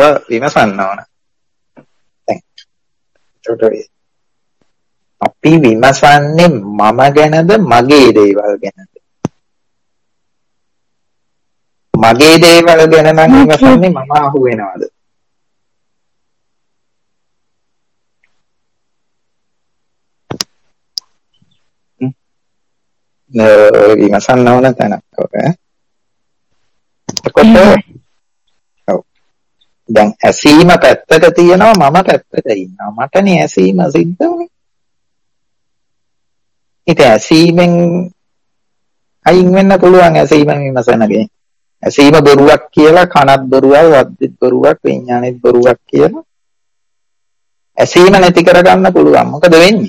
විමසන්න ඕන. අපි විමසන්නේ මම ගැනද මගේ දේවල් ගැනද? මගේ දේවල් ගැන නම් විමසන්නේ මම අහු වෙනවද? විමසන්න ඕන තැනක් ඔක. දැන් ඇසීම පැත්තක තියෙනවා මම පැත්තක ඉන්නවා. මටනේ ඇසීම සිද්ධ වුනේ. ඉතින් ඇසීමෙන් අයින් වෙන්න පුළුවන් ඇසීම විමසනගේ. ඇසීම බොරුවක් කියලා කනත් බොරුවක්, වද්දිත් බොරුවක්, විඥානෙත් බොරුවක් කියලා ඇසීම නැති කරගන්න පුළුවන්. මොකද වෙන්නේ?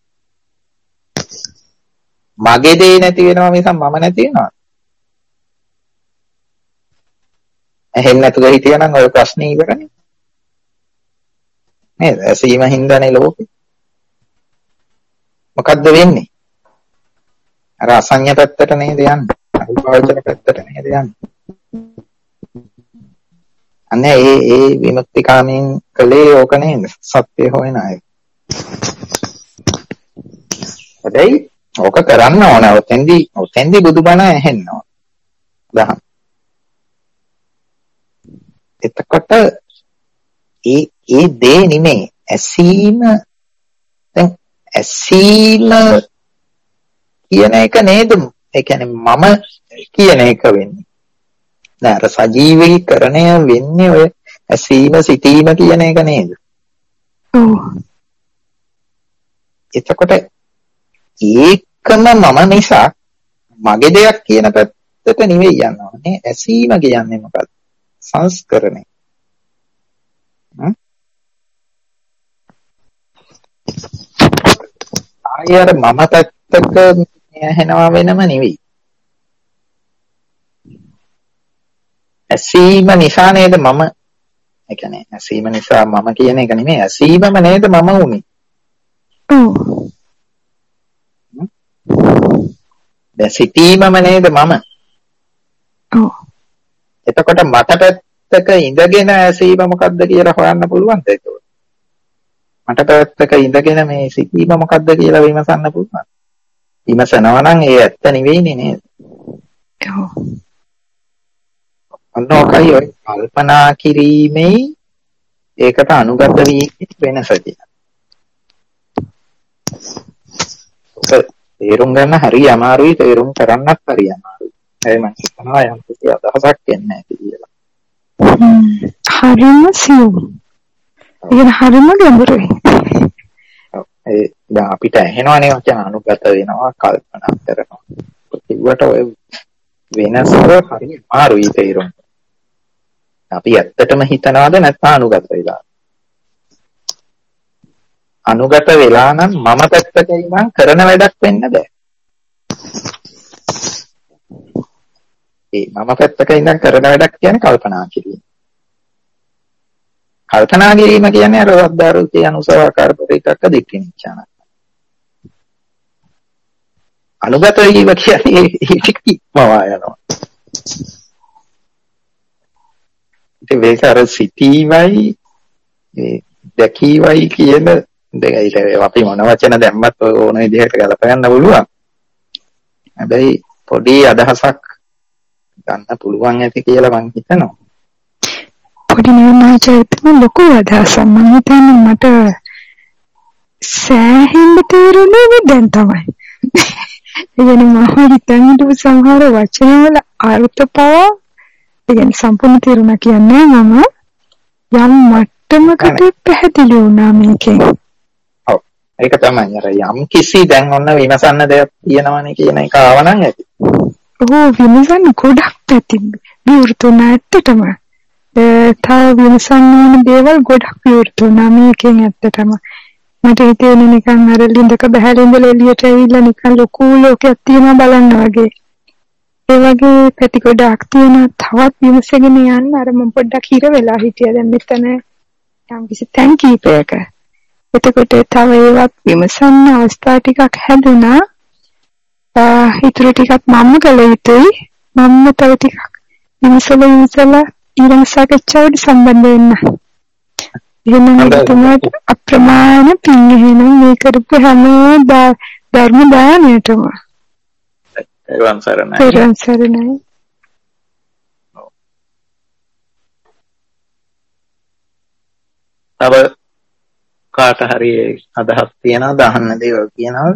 මගේ දේ නැති වෙනවා මිසක් මම නැති වෙනවා. එහෙම නැතුව හිටියනම් ඔය ප්‍රශ්නේ ඉවරනේ. නේද? ඇසීම හින්දානේ ලෝකෙ. මොකද්ද වෙන්නේ? අර අසඤ්ඤ පැත්තට නේද යන්නේ. අරුපාවචර පැත්තට නේද යන්නේ. අන්න ඒ විමුක්තිකාමීන් කලේ ඕක නේද? සත්‍ය හොයන අය. හැබැයි ඕක කරන්න ඕන. ඔතෙන්දි බුදුබණ ඇහෙන්න ඕන. දහම්. එතකොට ඒ දේ නෙමෙයි ඇසීම. දැන් ඇසීම කියන එක නේද? ඒ කියන්නේ මම කියන එක වෙන්නේ. නෑ අර සජීවීකරණය වෙන්නේ ඔය ඇසීම සිටීම කියන එක නේද? ඔව්. එතකොට ඒකම මම නිසා මගේ දෙයක් කියන පැත්තට නෙවෙයි යනවා නේ. ඇසීම කියන්නේ මොකක්ද? සංස්කරණය. ආයෙත් මම පැත්තක ඇහෙනවා වෙනම නෙවෙයි. ඇසීම නිසා නේද මම, ඒ කියන්නේ ඇසීම නිසා මම කියන එක නෙමෙයි, ඇසීමම නේද මම උනේ. දැන් සිටීමම නේද මම. එතකොට මට පැත්තක ඉඳගෙන ඇසීම මොකද්ද කියලා හොයන්න පුළුවන්ද ඒක? මට පැත්තක ඉඳගෙන මේ සිටීම මොකද්ද කියලා විමසන්න පුළුවන්. විමසනවා නම් ඒ ඇත්ත නෙවෙයිනේ නේද? ඔව්. අන්නෝකයි ඔය කල්පනා කිරීමේ ඒකට අනුගත වී වෙනස කියලා. තේරුම් ගන්න හරි අමාරුයි, තේරුම් කරන්නත් හරි අමාරුයි. ඒ මම හිතනවා යම් කිසි අදහසක් එන්නේ නැති කියලා. හරිම සියුම්. ඒක හරිම ගැඹුරුයි. ඒ දැන් අපිට ඇහෙනවනේ වචන අනුගත වෙනවා, කල්පනා කරනවා. ඒකට ඔය වෙනස හරි අමාරුයි තේරුම්. අපි ඇත්තටම හිතනවාද නැත්නම් අනුගත වෙලා? අනුගත වෙලා නම් මම පැත්තක ඉඳන් කරන වැඩක් වෙන්න බෑ. ඒ මම පැත්තක ඉඳන් කරන වැඩක් කියන්නේ කල්පනා කිරීම. කල්පනා කිරීම කියන්නේ අර වද්දාරුචි අනුසවාකාර පරිතක්ක දික්කිනිච්ඡාන. අනුගත වීම කියන්නේ ඒක ඉක්මවා යනවා. ඒක අර සිටීමයි දැකීමයි කියන දෙකයි. අපි මොන වචන දැම්මත් ඕන විදිහට ගලපගන්න පුළුවන්. හැබැයි පොඩි අදහසක් ගන්න පුළුවන් ඇති කියලා මම හිතනවා. පොඩි නියමයිචයටම ලොකු අදහසක් මම හිතන්නේ මට සෑහෙන්න තේරුනේ දැන් තමයි. ඒ කියන්නේ මම හිතන්නේ සමහර වචන වල අර්ථ පවා ඒ කියන්නේ සම්පූර්ණ තේරුණා කියන්නේ මම යම් මට්ටමකට පැහැදිලි වුණා මේකෙන්. ඔව් ඒක තමයි අර යම් කිසි දැන් ඔන්න විමසන්න දෙයක් තියෙනවනේ කියන එක ආවනම් ඇති. ඔව් විමසන්න ගොඩක් පැති විවෘතුනා ඇත්තටම. තව විමසන්න ඕන දේවල් ගොඩක් විවෘතුනා මේකෙන් ඇත්තටම. මට හිතෙන්නේ නිකන් අර ලින්දක බහැලා ඉඳලා එළියට ඇවිල්ලා නිකන් ලොකු ලෝකයක් තියෙනවා බලන්න වගේ. ඒ වගේ පැති ගොඩක් තියෙන තවත් විමසගෙන යන්න අර මම පොඩ්ඩක් හිර වෙලා හිටියා දැන් මෙතන යම් කිසි තැන් කීපයක. එතකොට තව ඒවත් විමසන්න අවස්ථා ටිකක් හැදුනා. ඊටු ටිකක් මම කළ යුතුයි. මම තව ටිකක් විමසලා ඊළඟ සාකච්ඡාවට සම්බන්ධ වෙන්න. එහෙනම් ඔබතුමාට අප්‍රමාණ පින් එහෙනම් මේ කරපු හැම ධර්ම දානයටම එවන් සරණයි. එවන් සරණයි. තව කාට හරි අදහස් තියනවද අහන්න දේවල් කියනවද?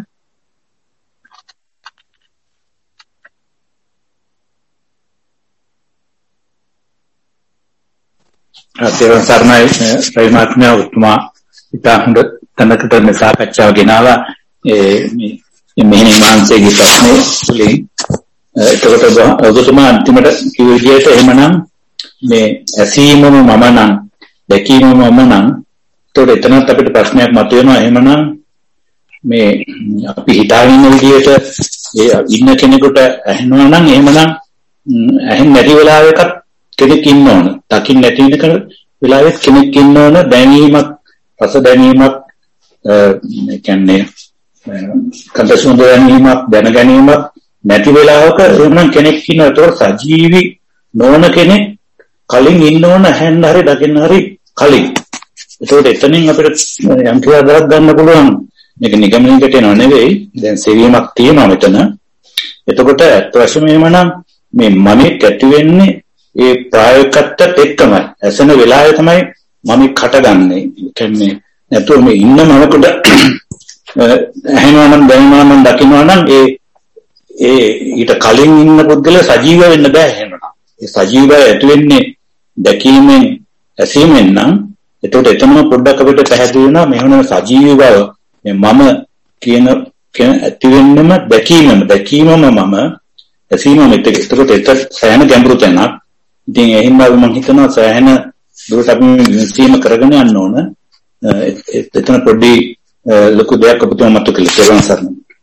තේරුම් සරණයි ප්‍රේමාත්මය උතුමා ඉතා හොඳ තැනකට මේ සාකච්ඡාව ගෙනාවා මේ මෙහෙණි මාංශයේ ප්‍රශ්නේ වලින් එතකොට ඔබතුමා අන්තිමට කිව්ව විදිහට එහෙමනම් මේ ඇසීමම මම නම් දැකීමම මම නම් එතකොට එතනත් අපිට ප්‍රශ්නයක් මතුවෙනවා එහෙමනම් මේ අපි හිතාගෙන ඉන්න විදිහට ඒ ඉන්න කෙනෙකුට ඇහෙනවා නම් එහෙමනම් ඇහෙන්නේ නැති වෙලාවක කෙනෙක් ඉන්න ඕන. දකින්න නැති වෙන වෙලාවෙත් කෙනෙක් ඉන්න ඕන. දැනීමක්, රස දැනීමක්, ඒ කියන්නේ කන්දසුන් දැනීමක්, දැන ගැනීමක් නැති වෙලාවක එනම් කෙනෙක් ඉන්න. ඒතකොට සජීවි නොවන කෙනෙක් කලින් ඉන්න ඕන හැන්න හරි දකින්න හරි කලින්. ඒතකොට එතනින් අපිට යම් කියලා දරක් ගන්න පුළුවන්. මේක නිගමනයකට එනව නෙවෙයි. දැන් සෙවීමක් තියෙනවා මෙතන. එතකොට අත් වශයෙන්ම එමනම් මේ මමෙක් ඇති වෙන්නේ ඒ ප්‍රායෝගිකත්වයට එක්කමයි. ඇසෙන වෙලාවේ තමයි මම කටගන්නේ. කියන්නේ නැතුව මේ ඉන්න මමකට ඇහෙනවා නම් දැනෙනවා නම් දකින්නවා නම් ඒ ඊට කලින් ඉන්න පුද්ගලයා සජීව වෙන්න බෑ එහෙමනම්. ඒ සජීවය ඇති වෙන්නේ දැකීමෙන් ඇසීමෙන් නම් එතකොට එතනම පොඩ්ඩක් අපිට පැහැදිලි වෙනවා මේ වෙන සජීවී බව මේ මම කියන ඇති වෙන්නම දැකීමම මම ඇසීමම එතකොට ඒක සෑහෙන ගැඹුරු තැනක්. ඉතින් එහෙනම් මම හිතනවා සෑහෙන දුරට අපි විශ්ීම කරගෙන යන්න ඕන. එතන පොඩි ලොකු දෙයක් අපිට මතක කරගන්න.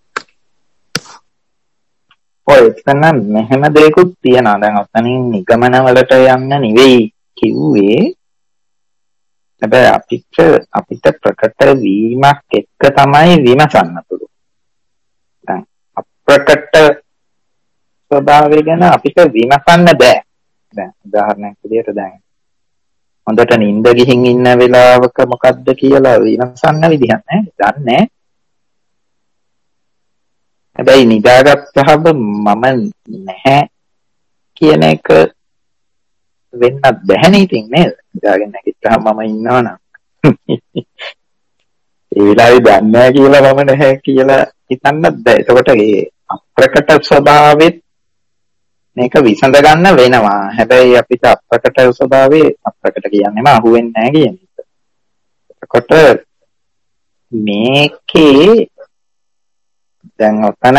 ඔය එතන මෙහෙම දෙයක්ත් තියෙනවා. දැන් ඔතනින් නිගමන වලට යන්න නෙවෙයි කිව්වේ. හැබැයි අපිට ප්‍රකට වීමක් එක්ක තමයි විමසන්න පුළුවන්. දැන් අප්‍රකට ස්වභාවය ගැන අපිට විමසන්න බෑ. දැන් උදාහරණයක් විදිහට දැන් හොඳට නිින්ද ගිහින් ඉන්න වෙලාවක මොකද්ද කියලා විමසන්න විදිහක් නැහැ. දන්නේ. හැබැයි නිදාගත්තාම මම නැහැ කියන එක වෙන්නත් බැහැ ඉතින් නේද? නිදාගෙන නැගිට්ටාම මම ඉන්නවනම් ඒ වෙලාවේ දන්නේ නැහැ කියලා මම නැහැ කියලා හිතන්නත් බෑ. ඒකට ඒ අප්‍රකට ස්වභාවෙත් මේක විසඳ ගන්න වෙනවා. හැබැයි අපිට අප්‍රකට ස්වභාවයේ අප්‍රකට කියන්නේම අහුවෙන්නේ නැහැ කියන එක. එතකොට මේකේ දැන් ඔතන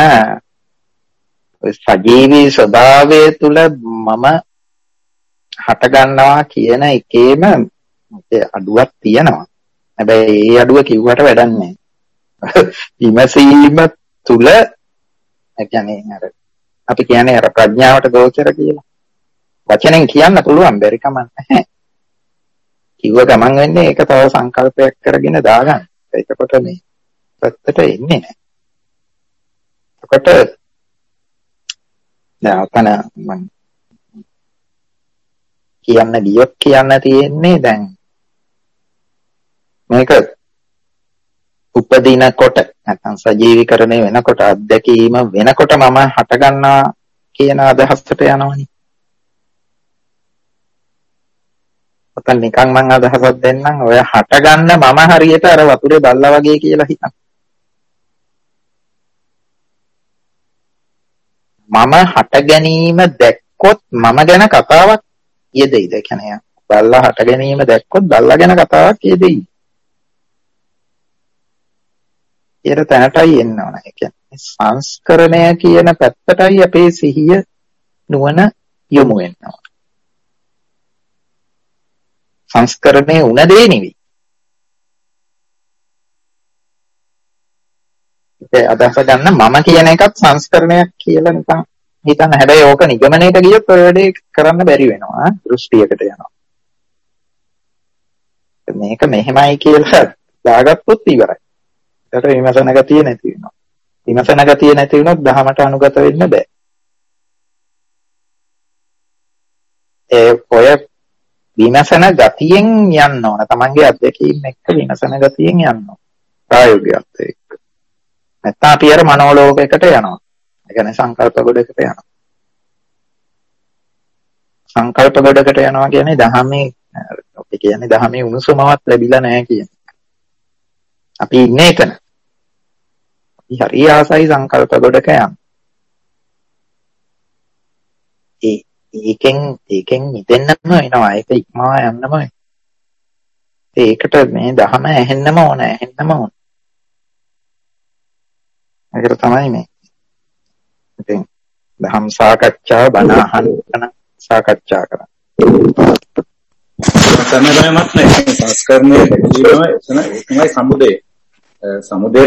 සජීවී ස්වභාවය තුල මම හට ගන්නවා කියන එකේම අඩුවක් තියෙනවා. හැබැයි ඒ අඩුව කිව්වට වැඩක් නැහැ. විමසීම තුල ඒ කියන්නේ අර අපි කියන්නේ අර ප්‍රඥාවට ගෝචර කියලා. වචනෙන් කියන්න පුළුවන් බැරි කමක් නැහැ. කිව්ව ගමන් වෙන්නේ ඒක තව සංකල්පයක් කරගෙන දාගන්න. එතකොට මේ පැත්තට එන්නේ නැහැ. එතකොට දැන් අතන මම කියන්න ගියොත් කියන්න තියෙන්නේ දැන් මේක උපදිනකොට නැත්නම් සජීවීකරණය වෙනකොට අත්දැකීම වෙනකොට මම හට ගන්නවා කියන අදහසට යනවනේ. ඔතන නිකන් මම අදහසක් දෙන්නම් ඔය හට ගන්න මම හරියට අර වතුරේ බල්ලා වගේ කියලා හිතන්න. මම හට ගැනීම දැක්කොත් මම ගැන කතාවක් යෙදෙයිද? ඒ කියන්නේ බල්ලා හට ගැනීම දැක්කොත් බල්ලා ගැන කතාවක් යෙදෙයි. ඊට තැනටයි එන්න ඕන. ඒ කියන්නේ සංස්කරණය කියන පැත්තටයි අපේ සිහිය නුවණ යොමු වෙන්න ඕන. සංස්කරණය උන දේ නෙවෙයි. ඒ අදහස ගන්න මම කියන එකත් සංස්කරණයක් කියලා නිකන් හිතන්න. හැබැයි ඕක නිගමනයට ගියොත් ඔය වැඩේ කරන්න බැරි වෙනවා. දෘෂ්ටියකට යනවා. මේක මෙහෙමයි කියලා දාගත්තොත් ඉවරයි. ඒකට විමසන ගතිය නැති වෙනවා. විමසන ගතිය නැති වුණොත් දහමට අනුගත වෙන්න බෑ. ඔය විමසන ගතියෙන් යන්න ඕන. තමන්ගේ අත්දැකීම් එක්ක විමසන ගතියෙන් යන්න ඕන. ප්‍රායෝගිකත්වයට එක්ක. නැත්නම් අපි අර මනෝලෝකයකට යනවා. ඒ කියන්නේ සංකල්ප ගොඩකට යනවා. සංකල්ප ගොඩකට යනවා කියන්නේ දහමේ අපි කියන්නේ දහමේ උණුසුමවත් ලැබිලා නැහැ කියන එක. අපි ඉන්නේ එතන. අපි හරි ආසයි සංකල්ප ගොඩක යන්න. ඒකෙන් මිදෙන්නම වෙනවා. ඒක ඉක්මවා යන්නම. ඒකට මේ දහම ඇහෙන්නම ඕන. ඒකට තමයි මේ. ඉතින් දහම් සාකච්ඡා බණ අහන්න සාකච්ඡා කරා. තමයි සංස්කරණයේ දැකීමයි සමුදේ. සමුදේ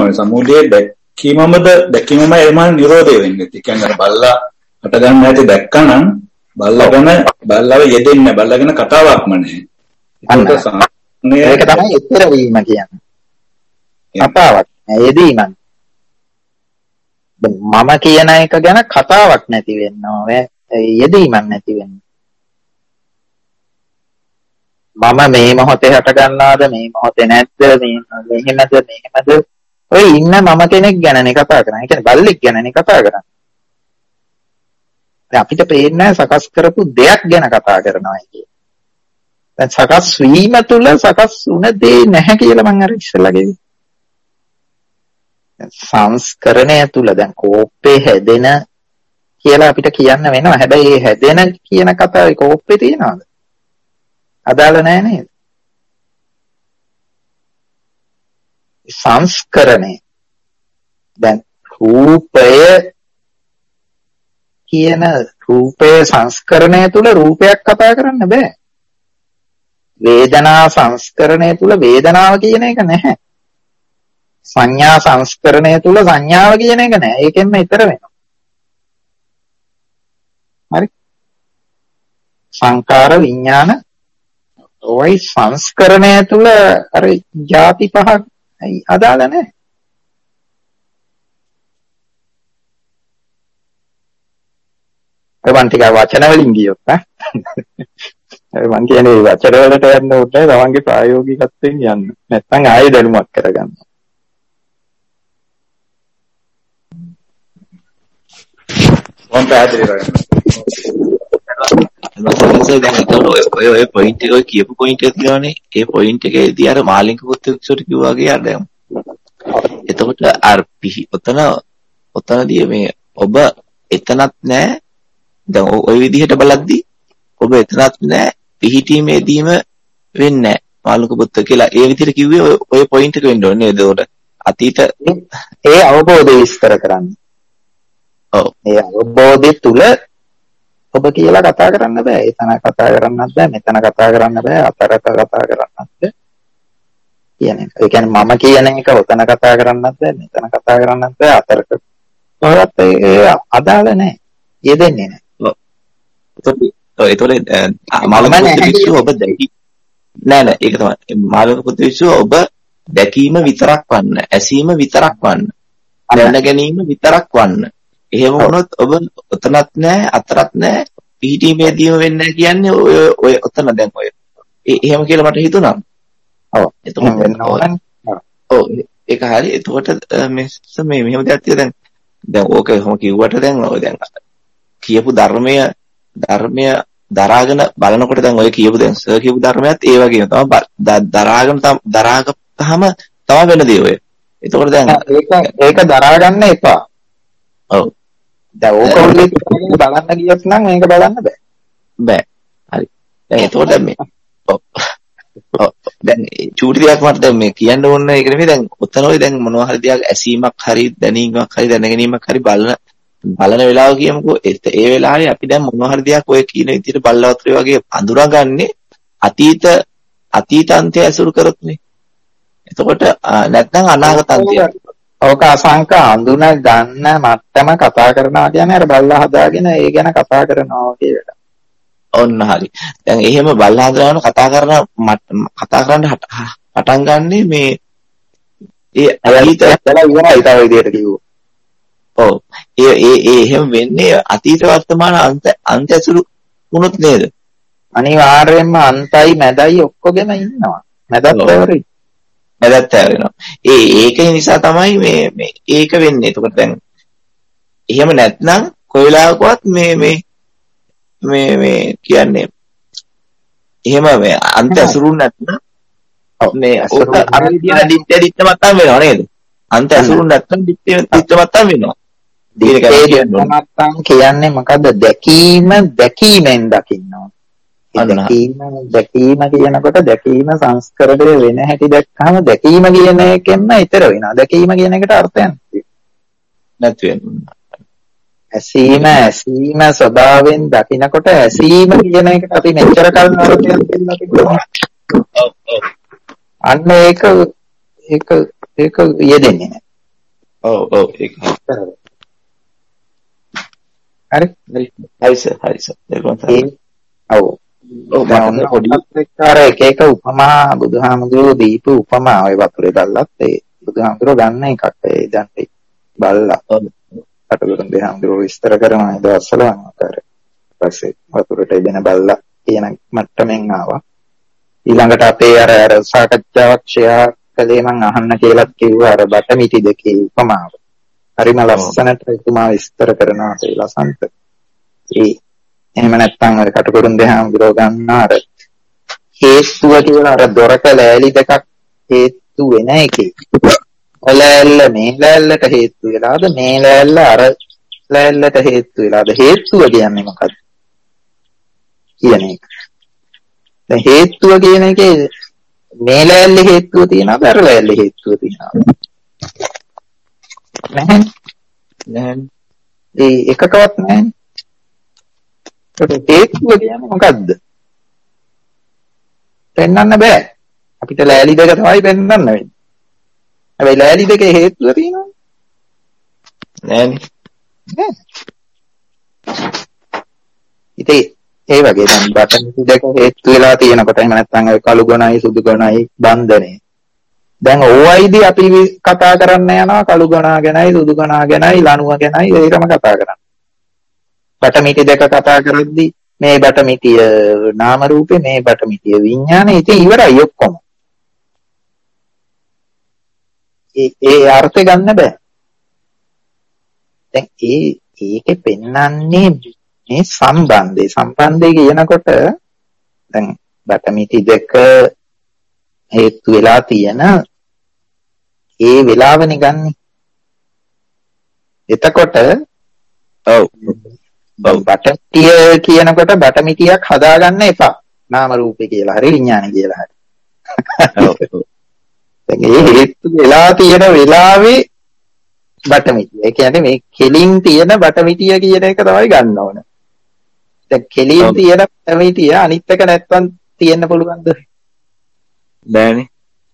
දැකීමමයි එමන් නිරෝධය වෙන්නේ. ඒ කියන්නේ බල්ලා හට ගන්න නැති දැක්කනම් බල්ලව යෙදෙන්නේ බල්ලගෙන කතාවක්ම නැහැ. ඒක තමයි ඉතර වීම කියන්නේ. කතාවක් යෙදීම. මම කියන එක ගැන කතාවක් නැති වෙනවා. යෙදීමක් නැති වෙනවා. මම මේ මොහොතේ හට ගන්නවද මේ මොහොතේ නැද්ද මෙහෙමද ඔය ඉන්න මම කෙනෙක් ගැනනේ කතා කරන්නේ. ඒ කියන්නේ බල්ලෙක් ගැනනේ කතා කරන්නේ. දැන් අපිට පේන්නේ සකස් කරපු දෙයක් ගැන කතා කරනවා කියන්නේ. දැන් සකස් වීම තුල සකස් වුණ දේ නැහැ කියලා මම අර ඉස්සෙල්ලා කිව්වේ. සංස්කරණය තුල දැන් කෝප්පේ හැදෙන කියලා අපිට කියන්න වෙනවා. හැබැයි මේ හැදෙන කියන කතාවේ කෝප්පේ තියනවද? අදාළ නැහැ නේද? සංස්කරණය දැන් රූපයේ සංස්කරණය තුල රූපයක් කතා කරන්න බෑ. වේදනා සංස්කරණය තුල වේදනාව කියන එක නැහැ. සංඥා සංස්කරණය තුල සංඥාව කියන එක නැහැ. ඒකෙන්ම ඊතර වෙනවා. හරි. සංකාර විඥාන ඔය සංස්කරණය තුල අර ಜಾති පහක් අදාළ නැහැ. මම ටික වචන වලින් ගියොත් මම කියන්නේ වචන වලට යන්න ඕනේ තමන්ගේ ප්‍රායෝගිකත්වයෙන් යන්න. නැත්නම් ආයෙ දැනුමක් කරගන්න. මොන් පැහැදිලි කරගන්න. ඔය පොයින්ට් එක ඔය කියපු පොයින්ට් එක තියෙනවානේ. ඒ පොයින්ට් එකේදී අර මාලින්ක පුත්තුසොට කිව්වා වගේ අර දැන්. එතකොට අර ඔතනදී මේ ඔබ එතනත් නැහැ. දැන් ওই විදිහට බලද්දී ඔබ එතනත් නැහැ. පිහිටීමේදීම වෙන්නේ නැහැ. මාලින්ක පුත්ත කියලා ඒ විදිහට කිව්වේ ඔය පොයින්ට් එක වෙන්න ඕනේ නේද? ඒකට අතීත ඒ අවබෝධය විස්තර කරන්න. ඔව්. ඒ අවබෝධය තුල ඔබ කියලා කතා කරන්න බෑ. එතන කතා කරන්නත් බෑ. මෙතන කතා කරන්න බෑ. අතරක කතා කරන්නත් බෑ. කියන්නේ. ඒ කියන්නේ මම කියන එක ඔතන කතා කරන්නත් බෑ. මෙතන කතා කරන්නත් බෑ. අතරක. කොහොමද ඒ අදාළ නැහැ. යෙදෙන්නේ නැහැ. ඒතකොට මාළක පුත්තු ඔබ දැකි නෑ ඒක තමයි මාළක පුත්තු ඔබ දැකීම විතරක් වන්න ඇසීම විතරක් වන්න දැන ගැනීම විතරක් වන්න එහෙම වුණොත් ඔබ ඔතනත් නෑ අතරත් නෑ පිහිටීමේදීම වෙන්නේ කියන්නේ ඔය ඔතන දැන් ඔය එහෙම කියලා මට හිතුණා. ඔව් එතකොට ඔව් ඒක හරි. එතකොට මේ මෙහෙම දෙයක් තියෙනවා දැන් ඕක කොහොම කිව්වට දැන් ඔය දැන් කියපු ධර්මය දරාගෙන බලනකොට දැන් ඔය කියපු දැන් සර් කියපු ධර්මයත් ඒ වගේම තමයි දරාගම තමයි වෙන දේ ඔය. එතකොට දැන් ඒක දරා ගන්න එපා. ඔව්. දැන් ඕක ඔල්ලේ බලන්න ගියොත් නම් මේක බලන්න බෑ. බෑ. හරි. දැන් එතකොට මේ ඔව්. දැන් චූටි දෙයක් මට දැන් මේ කියන්න ඕන එක නෙමෙයි දැන් ඔතන ඔය දැන් මොනවා හරි දෙයක් ඇසීමක් හරි දැනීමක් හරි දැනගැනීමක් හරි බලන වෙලාව කියමුකෝ ඒ වෙලාවේ අපි දැන් මොනවා හරි දෙයක් ඔය කියන විදිහට බල්ලවත්‍රි වගේ අඳුරගන්නේ අතීත අන්තය ඇසුරු කරොත්නේ. එතකොට නැත්නම් අනාගත අන්තය. ඔක අසංක අඳුන ගන්න මට්ටම කතා කරනවා කියන්නේ අර බල්ලා හදාගෙන ඒ ගැන කතා කරනවා වගේ වැඩක්. ඔන්න හරි. දැන් එහෙම බල්ලා හදාගෙන කතා කරන්න පටන් ගන්නෙ මේ ඒ අතීත ඇත්තලා ඉවරයි තව විදිහට කිව්වොත්. ඔව්. ඒ එහෙම වෙන්නේ අතීත වර්තමාන අන්ත ඇසුරු වුණොත් නේද? අනිවාර්යයෙන්ම අන්තයි මැදයි ඔක්කොගෙම ඉන්නවා. මැදත් ඇවරි. මැදත් ඇවරෙනවා. ඒක නිසා තමයි මේ ඒක වෙන්නේ. එතකොට දැන් එහෙම නැත්නම් කොයි වෙලාවකවත් මේ කියන්නේ එහෙම මේ අන්ත අසුරුන් නැත්නම් මේ අර විදියට දිත්ත මත්තම් වෙනව නේද? අන්ත අසුරුන් නැත්නම් දිත්ත මත්තම් වෙනවා. මත්තම් කියන්නේ මොකද්ද? දැකීමෙන් දකින්නවා. දැකීම කියනකොට දැකීම සංස්කරණය වෙන හැටි දැක්කම දැකීම කියන එකෙන්ම ඊතර වෙනවා. දැකීම කියන එකට අර්ථයක් නැති වෙනවා. ඇසීම ස්වභාවයෙන් දකිනකොට ඇසීම කියන එකට අපි මෙච්චර කල් අර්ථයක් දෙන්න තිබුණා. අන්න ඒක යෙදෙන්නේ නැහැ. ඔව් ඒක. හරි ඔව්. ඔව් එක උපමා බුදුහාමුදුරුවෝ දීපු උපමා ඔය වතුරේ දැල්ලත් ඒ බුදුහාමුදුරුවෝ ගන්න එකක් ඒ දැන් බල්ලා කටුකුරුන් දෙහාමුදුරුවෝ විස්තර කරනවා ඒ දවස්වල අර පස්සේ වතුරට එදෙන බල්ලා කියන මට්ටමින් ආවා. ඊළඟට අපේ අර සාකච්ඡාවක් ෂෙයා කළේ මම අහන්න කියලා කිව්වා අර බටමිටි දෙකේ උපමාව. හරිම ලස්සනට එතුමා විස්තර කරනවා ඒ ලසන්ත. එහෙම නැත්නම් අර කටුකුරුන් දෙහාමුදුරුවෝ ගන්න අර හේතුව කියලා අර දොරක ලෑලි දෙකක් හේතු වෙන එකේ. ලෑල්ල මේ ලෑල්ලට හේතු වෙලාද මේ ලෑල්ල අර ලෑල්ලට හේතු වෙලාද හේතුව කියන්නේ මොකක්ද කියන එක. දැන් හේතුව කියන එකේ මේ ලෑල්ලේ හේතුව තියනවාද අර ලෑල්ලේ හේතුව තියනවාද? නැහැ. ඒ එකකවත් නැහැ. හේතුව කියන්නේ මොකද්ද? පෙන්වන්න බෑ. අපිට ලෑලි දෙක තමයි පෙන්වන්න වෙන්නේ. හැබැයි ලෑලි දෙකේ හේතුව තියෙනවද? නෑනේ. ඉතින් ඒ වගේ දැන් බටමිටි දෙක හේතු වෙලා තියෙනකොට එහෙම නැත්නම් ඔය කළු ගොනයි සුදු ගොනයි බන්ධනේ. දැන් ඕවයිදී අපි කතා කරන්න යනවා කළු ගොනා ගැනයි සුදු ගොනා ගැනයි ලණුව ගැනයි ඒකම කතා කරන්නේ. බටමිටි දෙක කතා කරද්දී මේ බටමිටිය නාම රූපේ මේ බටමිටිය විඥානේ ඉතින් ඉවරයි ඔක්කොම. ඒ අර්ථය ගන්න බෑ. දැන් ඒකේ පෙන්වන්නේ මේ සම්බන්ධය කියනකොට දැන් බටමිටි දෙක හේතු වෙලා තියෙන ඒ වෙලාවනේ ගන්නෙ. එතකොට ඔව් බටමිටිය කියනකොට බටමිටියක් හදාගන්න එපා. නාම රූපේ කියලා හරි විඥානේ කියලා හරි. ඔව්. දැන් ඒ හේතු වෙලා තියෙන වෙලාවේ බටමිටිය. ඒ කියන්නේ මේ කෙලින් තියෙන බටමිටිය කියන එක තමයි ගන්න ඕන. දැන් කෙලින් තියෙන බටමිටිය අනිත් එක නැත්තම් තියෙන්න පුළුවන්ද? බෑනේ.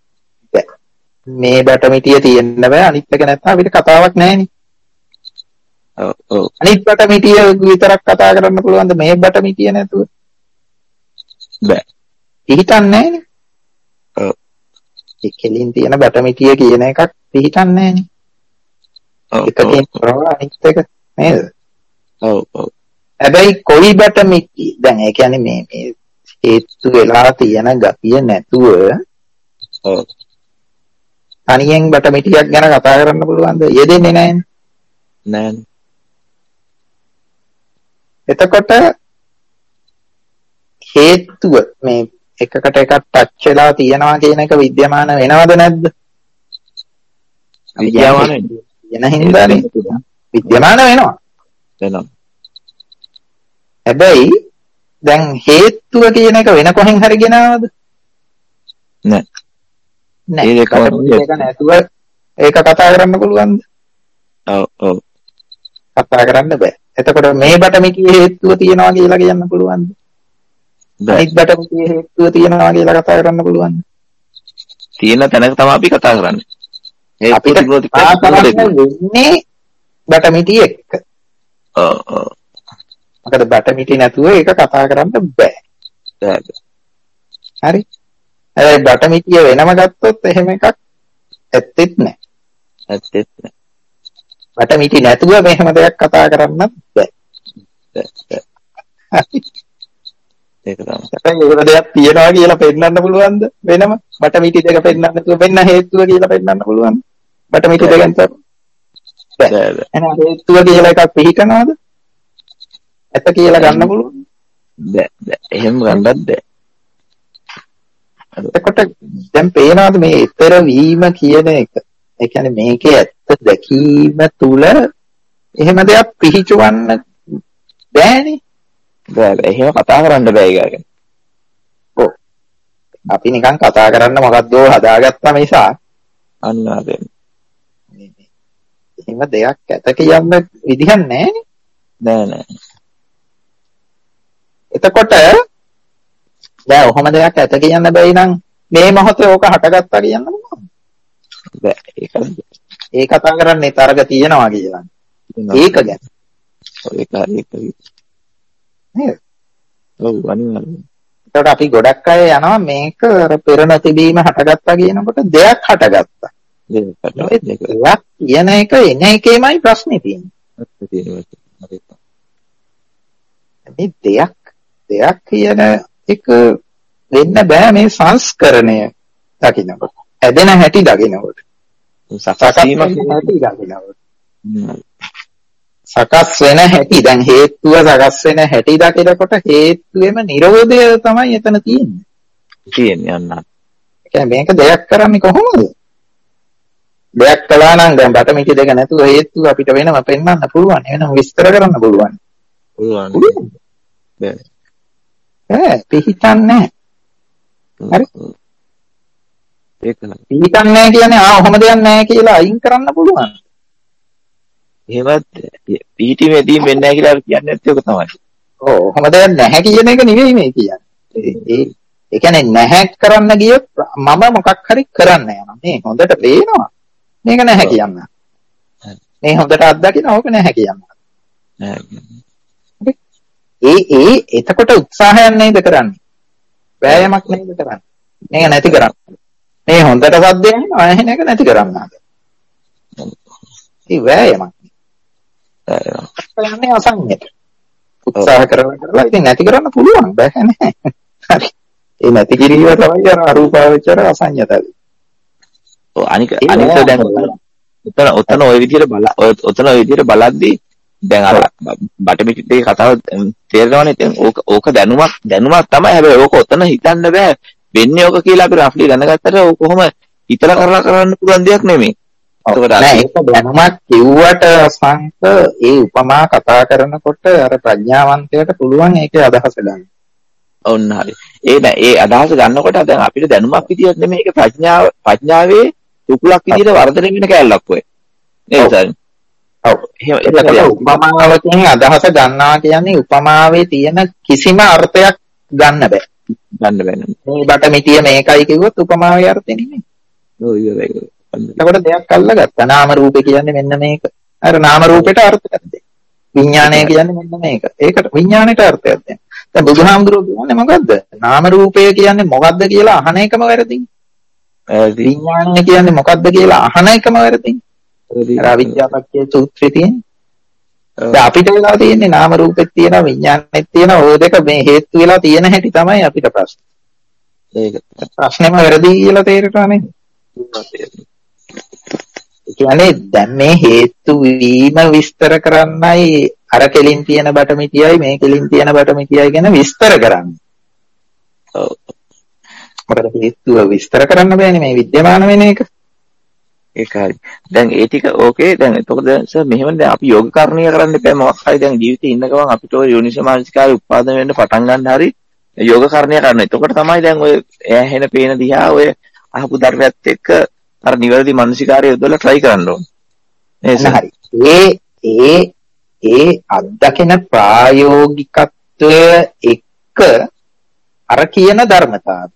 මේ බටමිටිය තියෙන්න බෑ අනිත් එක නැත්තම් අපිට කතාවක් නැහැනේ. ඔව්. අනිත් බටමිටිය විතරක් කතා කරන්න පුළුවන්ද මේ බටමිටිය නැතුව? බෑ. පිහිටන්නේ නැහැනේ. ඔව්. ඒ කෙලින් තියෙන බටමිටිය කියන එකක් පිහිටන්නේ නැහැනේ. ඔව්. එකකින් කරව අනිත් එක නේද? ඔව්. හැබැයි කොයි බටමිටි දැන් ඒ කියන්නේ මේ හේතු වෙලා තියෙන ගතිය නැතුව ඔව් තනියෙන් බටමිටියක් ගැන කතා කරන්න පුළුවන්ද? යෙදෙන්නේ නැහැනේ. නෑනේ. එතකොට හේතුව මේ එකකට එකක් ටච් වෙලා තියෙනවා කියන එක විද්‍යමාන වෙනවද නැද්ද? විද්‍යමාන වෙන හින්දානේ විද්‍යමාන වෙනවා. හැබැයි දැන් හේතුව කියන එක වෙන කොහෙන් හරි ගෙනාවද? නෑ. ඒක නැතුව ඒක කතා කරන්න පුළුවන්ද? ඔව්. කතා කරන්න බෑ. එතකොට මේ බටමිටියේ හේතුව තියනවා කියලා කියන්න පුළුවන්ද? අනිත් බටමිටියේ හේතුව තියනවා කියලා කතා කරන්න පුළුවන්ද? තියෙන තැනක තමයි අපි කතා කරන්නේ. අපිට කතා කරන්න වෙන්නේ බටමිටි එක්ක. ඔව්. මොකද බටමිටි නැතුව ඒක කතා කරන්න බෑ. හරි. හැබැයි බටමිටිය වෙනම ගත්තොත් එහෙම එකක් ඇත්තෙත් නැහැ. බටමිටි නැතුව මෙහෙම දෙයක් කතා කරන්නත් බෑ. ඒක තමයි. හැබැයි ඒක දෙයක් තියනවා කියලා පෙන්නන්න පුළුවන්ද? වෙනම බටමිටි දෙක පෙන්නන්න වෙන්න හේතුව කියලා පෙන්නන්න පුළුවන්. බටමිටි දෙකෙන් තමයි. බෑ. එහෙනම් හේතුව කියලා එකක් පිළිකනවද? ඇත කියලා ගන්න පුළුවන්. බෑ. එහෙම ගන්නත් බෑ. එතකොට දැන් පේනවාද මේ ඊතර වීම කියන එක? ඒ කියන්නේ මේකේ ඇත්ත දැකීම තුල එහෙම දෙයක් පිහිටවන්න බෑනේ. බෑ. එහෙම කතා කරන්න බෑ ඒගාගෙන. ඔව්. අපි නිකන් කතා කරන්න මොකද්දෝ හදාගත්තා නිසා අන්න අරගෙන. එහෙම දෙයක් ඇත කියන්න විදිහක් නැහැනේ. නෑ. එතකොට දැන් ඔහොම දෙයක් ඇත කියන්න බැයි නම් මේ මොහොතේ ඕක හටගත්තා කියන්න මොනවද? බෑ. ඒකද. ඒ කතා කරන්නේ තරග තියනවා කියලා. ඒක ගැන. ඒක හරි. නේද? ඔව් අනිවාර්යයෙන්. එතකොට අපි ගොඩක් අය යනවා මේක පෙර නොතිබීම හටගත්තා කියනකොට දෙයක් හටගත්තා. දෙයක් කියන එක එන එකේමයි ප්‍රශ්නේ තියෙන්නේ. මේ දෙයක් කියන එක වෙන්න බෑ මේ සංස්කරණය දකින්නකොට. හැදෙන හැටි දකින්නකොට. සකස් වෙන හැටි දැන් හේතුව සකස් වෙන හැටි දකිනකොට හේතුවේම නිරෝධය තමයි එතන තියෙන්නේ යන්න. ඒ කියන්නේ මේක දෙයක් කරන්නේ කොහොමද? දෙයක් කළා නම් දැන් බටමිටි දෙක නැතුව හේතුව අපිට වෙනම පෙන්වන්න පුළුවන්. වෙනම විස්තර කරන්න පුළුවන්. බෑ. පිහිටන්නේ නැහැ. හරි. ඒක පිහිටන්නේ නැහැ කියන්නේ ඔහොම දෙයක් නැහැ කියලා අයින් කරන්න පුළුවන්. එහෙමත් පිහිටීමේදී වෙන්නේ නැහැ කියලා කියන්නේ නැත්තේ ඔක තමයි. ඔව් ඔහොම දෙයක් නැහැ කියන එක නෙවෙයි මේ කියන්නේ. ඒ කියන්නේ නැහැ කරන්න ගියොත් මම මොකක් හරි කරන්න යනවා. මේ හොඳට පේනවා. මේක නැහැ කියන්න. මේ හොඳට අත්දකින්න ඕක නැහැ කියන්න. එතකොට උත්සාහයක් නේද කරන්නේ? වෑයමක් නේද කරන්නේ? මේක නැති කරන්න. මේ හොඳට සද්දයක් එනවා එහෙන එක නැති කරන්න ආද. ඒ වෑයමක්. යන්නේ අසංයත. උත්සාහ කරලා ඉතින් නැති කරන්න පුළුවන් බෑ නෑ. හරි. ඒ නැති කිරීම තමයි අර අරූපාවචර අසංයතයි. ඔව් අනික දැන් ඔතන ওই විදිහට බලද්දී දැන් අර බටමිටි කතාව තේරෙනවනේ. දැන් ඕක දැනුමක් තමයි. හැබැයි ඕක ඔතන හිතන්න බෑ. වෙන්නේ ඕක කියලා අපි රෆ්ලි දැනගත්තට ඕක කොහොම හිතලා කරන්න පුළුවන් දෙයක් නෙමෙයි. ඒක දැනුමක් කිව්වට සංක ඒ උපමා කතා කරනකොට අර ප්‍රඥාවන්තයට පුළුවන් ඒකේ අදහස ගන්න. ඔන්න හරි. ඒ අදහස ගන්නකොට දැන් අපිට දැනුමක් විදියට නෙමෙයි ඒක ප්‍රඥාවේ කුකුලක් විදියට වර්ධනය වෙන කැලලක් ඔය. නේද? ඔව්. එහෙම උපමාවකින් අදහස ගන්නවා කියන්නේ උපමාවේ තියෙන කිසිම අර්ථයක් ගන්න බෑ. මේ බටමිටිය මේකයි කිව්වොත් උපමාවේ අර්ථය නෙමෙයි. ඔව් ඉවරයි. එතකොට දෙයක් අල්ලගත්තා. නාම රූපේ කියන්නේ මෙන්න මේක. අර නාම රූපෙට අර්ථයක් දෙන්න. විඥානය කියන්නේ මෙන්න මේක. ඒකට විඥාණයට අර්ථයක් දෙන්න. දැන් බුදුහාමුදුරුවෝ කියන්නේ මොකද්ද? නාම රූපය කියන්නේ මොකද්ද කියලා අහන එකම වැරදි. විඥානය කියන්නේ මොකද්ද කියලා අහන එකම වැරදි. අර අවිද්‍යාපත්‍ය සූත්‍රයේ තියෙන. දැන් අපිට වෙලා තියෙන්නේ නාම රූපෙත් තියෙනවා විඥානෙත් තියෙනවා. ඕ දෙක මේ හේතු වෙලා තියෙන හැටි තමයි අපිට ප්‍රශ්නේ. ඒක ප්‍රශ්නේම වැරදි කියලා තේරෙනවා නේද? කියන්නේ දැන් මේ හේතු වීම විස්තර කරන්නයි අර කෙලින් තියෙන බටමිටියයි මේ කෙලින් තියෙන බටමිටියයි ගැන විස්තර කරන්නේ. ඔව්. මොකද හේතුව විස්තර කරන්න බෑනේ මේ විද්‍යමාන වෙන එක. ඒකයි. දැන් ඒ ටික ඕකේ. දැන් එතකොට සර් මෙහෙම දැන් අපි යෝග කරණීය කරන්න එපා. මොකක් හරි දැන් ජීවිතේ ඉන්න ගමන් අපිට ඔය යෝනිසමානසිකාරය උත්පාදනය වෙන්න පටන් ගන්න හරි යෝග කරණීය කරන්න. එතකොට තමයි දැන් ඔය ඇහෙන පේන දිහා ඔය අහපු ධර්මයත් එක්ක අර නිවැරදි මානසිකාරය යොදලා try කරන්න ඕනේ. හරි. ඒ අත්දකින ප්‍රායෝගිකත්වය එක්ක අර කියන ධර්මතාවය.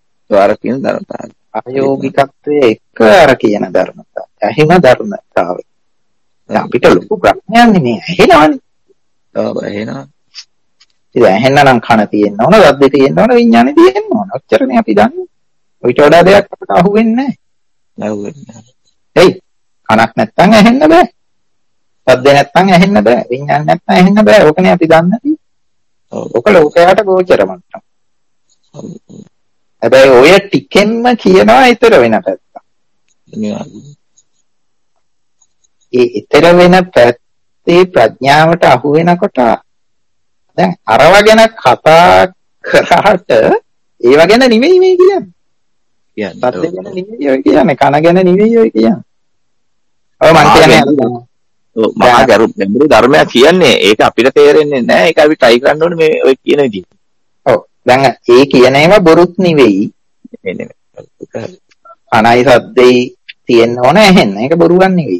ප්‍රායෝගිකත්වයේ එක්ක අර කියන ධර්මතාවය. ඇහිම ධර්මතාවය. අපිට ලොකු ප්‍රශ්නයක් නෙමෙයි. ඇහෙනවනේ. ඔව් ඇහෙනවා. ඉතින් ඇහෙන්න නම් කන තියෙන්න ඕන, රද්දේ තියෙන්න ඕන, විඥානේ තියෙන්න ඕන. ඔච්චරනේ අපි දන්නේ. ඔයිට වඩා දෙයක් අපිට අහුවෙන්නේ නැහැ. එයි කනක් නැත්තම් ඇහෙන්න බෑ. සද්ද නැත්තම් ඇහෙන්න බෑ. විඥාන නැත්තම් ඇහෙන්න බෑ. ඕකනේ අපි දන්නේ. ඔක ලෝකයට ගෝචර මට්ටම. හැබැයි ඔය ටිකෙන්ම කියනවා ඊතර වෙන පැත්ත. ඒ ඊතර වෙන පැත්තේ ප්‍රඥාවට අහු වෙනකොට දැන් අරව ගැන කතා කරාට ඒව ගැන නෙමෙයි මේ කියන්නේ. සත්‍ය ගැන නෙමෙයි ඔය කියන්නේ. කන ගැන නෙමෙයි ඔය කියන්නේ. ඔය මං කියන්නේ මහා ගැඹුරු ධර්මයක් කියන්නේ ඒක අපිට තේරෙන්නේ නැහැ. ඒක අපි try කරන්න ඕනේ මේ ඔය කියන විදිහට. ඔව්. දැන් ඒ කියන ඒවා බොරුත් නෙවෙයි. අනයි සද්දේ තියෙන්න ඕන ඇහෙන්න. ඒක බොරුවක් නෙවෙයි.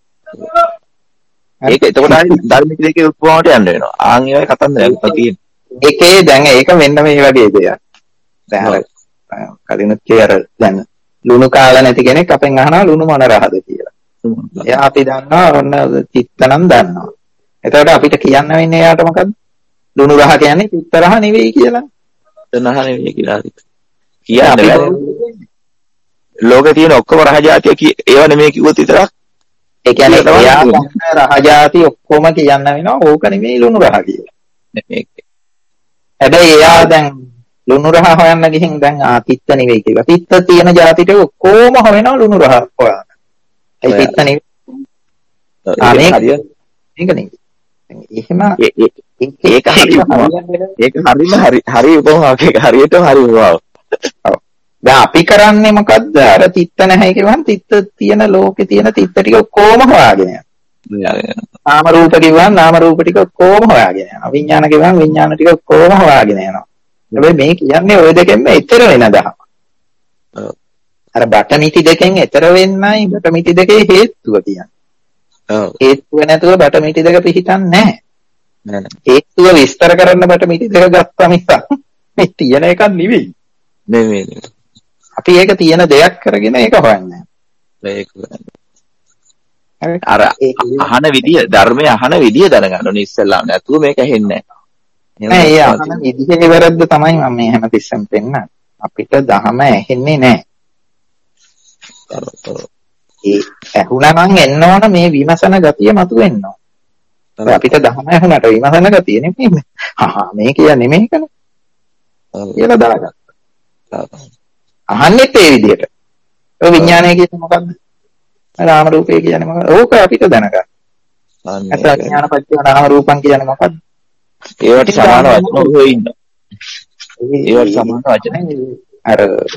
ඒක එතකොට හරි ධර්මිකයේ උපමාවට යන්න වෙනවා. ආන් ඒවයි කතන්දරයක් තියෙන්නේ. ඒකේ දැන් ඒක මෙන්න මේ වගේ දෙයක්. දැන් අර කලිනුත් කියර දැන් ලුණු කාලා නැති කෙනෙක් අපෙන් අහනවා ලුණු මොන රහද කියලා. එයා අපි දන්නවා ඔන්න චිත්තනම් දන්නවා. එතකොට අපිට කියන්න වෙන්නේ එයාට මොකද්ද? ලුණු රහ කියන්නේ චිත්ත රහ නෙවෙයි කියලා. නහ නෙවෙයි කියලා හරි. කියන්නේ ලෝකේ තියෙන ඔක්කොම රහ જાතිය ඒව නෙමෙයි කිව්වොත් විතරක් ඒ කියන්නේ එයා රහ જાති ඔක්කොම කියන්න වෙනවා ඕක නෙමෙයි ලුණු රහ කියලා. නෙමෙයි. හැබැයි එයා දැන් ලුණු රහ හොයන්න ගිහින් දැන් තිත්ත නෙවෙයි කියලා. තිත්ත තියෙන જાති ටික ඔක්කොම හොයනවා ලුණු රහ හොයන්න. ඒ තිත්ත නෙවෙයි. මේක නෙවෙයි. එහෙම ඒක හරි උපමාවක්. ඒක හරියටම හරි උපමාවක්. ඔව්. දැන් අපි කරන්නේ මොකද්ද? අර තිත්ත නැහැ කියවහම තිත්ත තියෙන ලෝකේ තියෙන තිත්ත ටික ඔක්කොම හොයාගෙන යනවා. නාම රූප කිව්වම නාම රූප ටික ඔක්කොම හොයාගෙන යනවා. විඥාන කිව්වම විඥාන ටික ඔක්කොම හොයාගෙන යනවා. හැබැයි මේ කියන්නේ ওই දෙකෙන්ම ඈතර වෙන දහම. ඔව්. අර බටමිටි දෙකෙන් ඈතර වෙන්නයි බටමිටි දෙකේ හේතුව කියන්නේ. ඔව්. හේතුව නැතුව බටමිටි දෙක පිහිටන්නේ නැහැ. නෑ. හේතුව විස්තර කරන්න බටමිටි දෙක ගත්තා මිසක් මේ තියෙන එකක් නෙවෙයි. නෙමෙයි. අපි ඒක තියෙන දෙයක් කරගෙන ඒක හොයන්නේ නැහැ. අර අහන විදිය ධර්මයේ අහන විදිය දැනගන්න ඕනේ ඉස්සෙල්ලාම. නැතුව මේක ඇහෙන්නේ නැහැ. ඒ අහන විදිහේ වැරද්ද තමයි මම මේ හැමතිස්සෙම පෙන්නන්නේ. අපිට ධහම ඇහෙන්නේ නැහැ. ඒ ඇහුණා නම් එන්න ඕන මේ විමසන ගතිය මතුවෙන්න ඕන. අපිට ධහම ඇහුණාට විමසන ගතිය නෙමෙයි. මේ කියන්නේ මේකනේ. කියලා දාගන්න. අහන්නෙත් ඒ විදිහට. ඔය විඥානය කියන්නේ මොකද්ද? නාම රූපය කියන්නේ මොකද්ද? ඕක අපිට දැනගන්න. අත විඥාන පත්‍ය නාම රූපං කියන්නේ මොකද්ද? ඒවට සමාන වචන ඔය ඉන්න. ඒවට සමාන වචන අර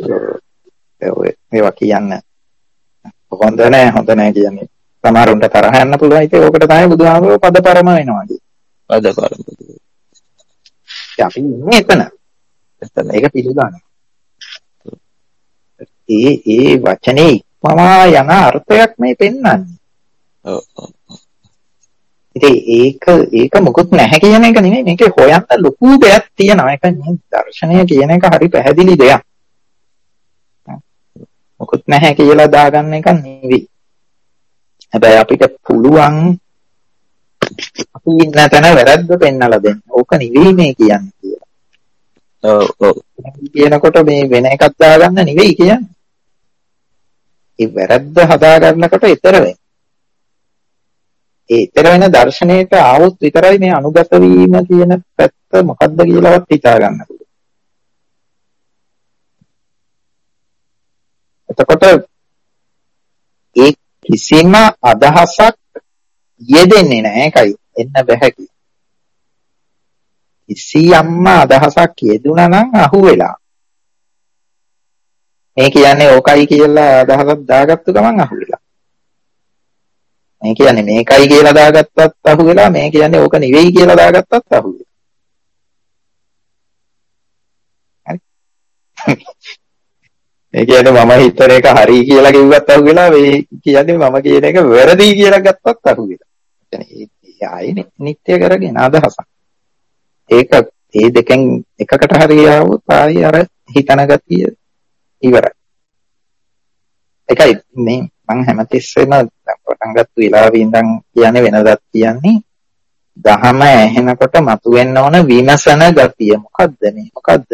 ඒවා කියන්න හොඳ නැහැ කියන්නේ. සමහරුන්ට තරහ යන්න පුළුවන්. ඒක ඕකට තමයි බුදුහාමුදුරුවෝ පදපරම වෙනවා කියන්නේ. පදපරම. අපි ඉන්නේ එතන. ඒක පිළිගන්න. ඒ වචනේ ඉක්මවා යන අර්ථයක් මේ පෙන්වන්නේ. ඔව්. ඉතින් ඒක මොකුත් නැහැ කියන එක නෙමෙයි. මේකේ හොයන්න ලොකු දෙයක් තියෙනවා. ඒක නේ දර්ශනය කියන එක හරි පැහැදිලි දෙයක්. මොකුත් නැහැ කියලා දාගන්න එක නෙවෙයි. හැබැයි අපිට පුළුවන් අපි ඉන්න තැන වැරද්ද පෙන්නලා දෙන්න. ඕක නෙවෙයි මේ කියන්නේ කියලා. ඔව්. කියනකොට මේ වෙන එකක් දාගන්න නෙවෙයි කියන්නේ. ඒ වැරද්ද හදාගන්නකොට ඊතර වෙන්නේ. ඒ ඊතර වෙන දර්ශනයට ආවොත් විතරයි මේ අනුගත වීම කියන පැත්ත මොකද්ද කියලාවත් හිතා ගන්න පුළුවන්. එතකොට ඒ කිසිම අදහසක් යෙදෙන්නේ නැහැ. ඒකයි එන්න බෑ කිය. කිසියම්ම අදහසක් යෙදුණා නම් අහුවෙලා. මේ කියන්නේ ඕකයි කියලා අදහසක් දාගත්තු ගමන් අහුවෙලා. මේ කියන්නේ මේකයි කියලා දාගත්තත් අහුවෙලා. මේ කියන්නේ ඕක නෙවෙයි කියලා දාගත්තත් අහුවෙලා. හරි. ඒ කියන්නේ මම හිතන එක හරි කියලා කිව්වත් අහුවෙලා. මේ කියන්නේ මම කියන එක වැරදි කියලා ගත්තත් අහුවෙලා. ඒ ආයේ නිත්‍ය කරගෙන අදහසක්. ඒක ඒ දෙකෙන් එකකට හරි ආවොත් ආයි අර හිතන ගතිය ඉවරයි. ඒකයි මේ මම හැමතිස්සෙම පටන් ගත්ත වෙලාවෙ ඉඳන් කියන්නේ වෙනදත් කියන්නේ දහම ඇහෙනකොට මතුවෙන්න ඕන විමසන ගතිය. මොකද්ද මේ?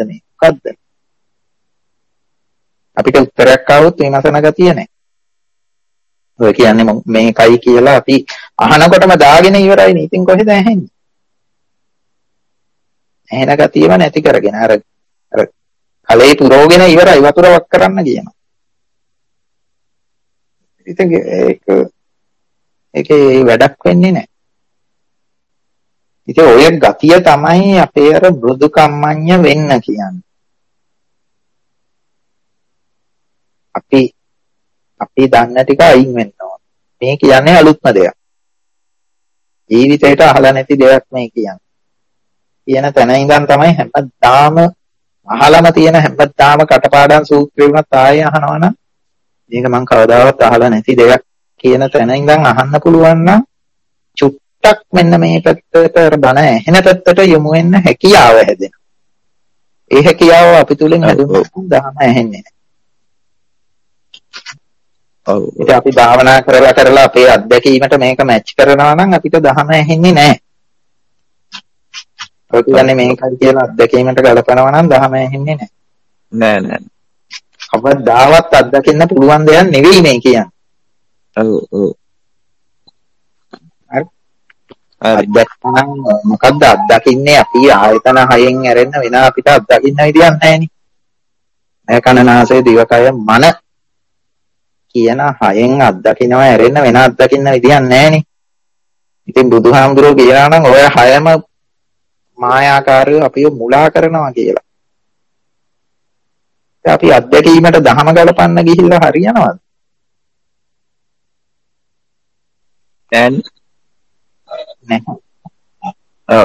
අපිට උත්තරයක් ආවොත් විමසන ගතිය නැහැ. ඔය කියන්නේ මේකයි කියලා අපි අහනකොටම දාගෙන ඉවරයිනේ. ඉතින් කොහෙද ඇහෙන්නේ? ඇහෙන ගතියම නැති කරගෙන අර කලේ පුරෝගෙන ඉවරයි වතුර වක් කරන්න කියනවා. ඉතින් ඒකේ වැඩක් වෙන්නේ නැහැ. ඉතින් ඔය ගතිය තමයි අපේ අර මෘදු කම්මඤ්ඤ වෙන්න කියන්නේ. අපි දන්න ටික අයින් වෙන්න ඕන. මේ කියන්නේ අලුත්ම දෙයක්. ජීවිතේට අහලා නැති දෙයක් මේ කියන්නේ. කියන තැන ඉඳන් තමයි හැමදාම අහලම තියෙන හැමදාම කටපාඩම් සූත්‍රය වුණත් ආයෙ අහනවනම් මේක මම කවදාවත් අහලා නැති දෙයක් කියන තැන ඉඳන් අහන්න පුළුවන් නම් චුට්ටක් මෙන්න මේ පැත්තට බණ ඇහෙන පැත්තට යොමු වෙන්න හැකියාව හැදෙනවා. ඒ හැකියාව අපි තුලින් හැදුනොත් දහම ඇහෙන්නේ නැහැ. ඔව්. ඉතින් අපි භාවනා කරලා අපේ අත්දැකීමට මේක මැච් කරනවා නම් අපිට දහම ඇහෙන්නේ නැහැ. ඔය කියන්නේ මේකයි කියලා අත්දැකීමට ගලපනවා නම් දහම ඇහෙන්නේ නැහැ. නෑ. කවදාවත් අත්දකින්න පුළුවන් දෙයක් නෙවෙයි මේ කියන්නේ. ඔව්. අත්දැකීම මොකද්ද අත්දකින්නේ අපි ආයතන හයෙන් ඇරෙන්න වෙන අපිට අත්දකින්න විදියක් නැහැනේ. කනනාසය දිවකය මන කියන හයෙන් අත්දකින්නවා ඇරෙන්න වෙන අත්දකින්න විදියක් නැහැනේ. ඉතින් බුදුහාමුදුරුවෝ කියනවා නම් ඔය හයම මායාකාරයෝ අපිව මුලා කරනවා කියලා. අපි අත්දැකීමට දහම ගලපන්න ගිහිල්ලා හරියනවද? දැන් නැහැ.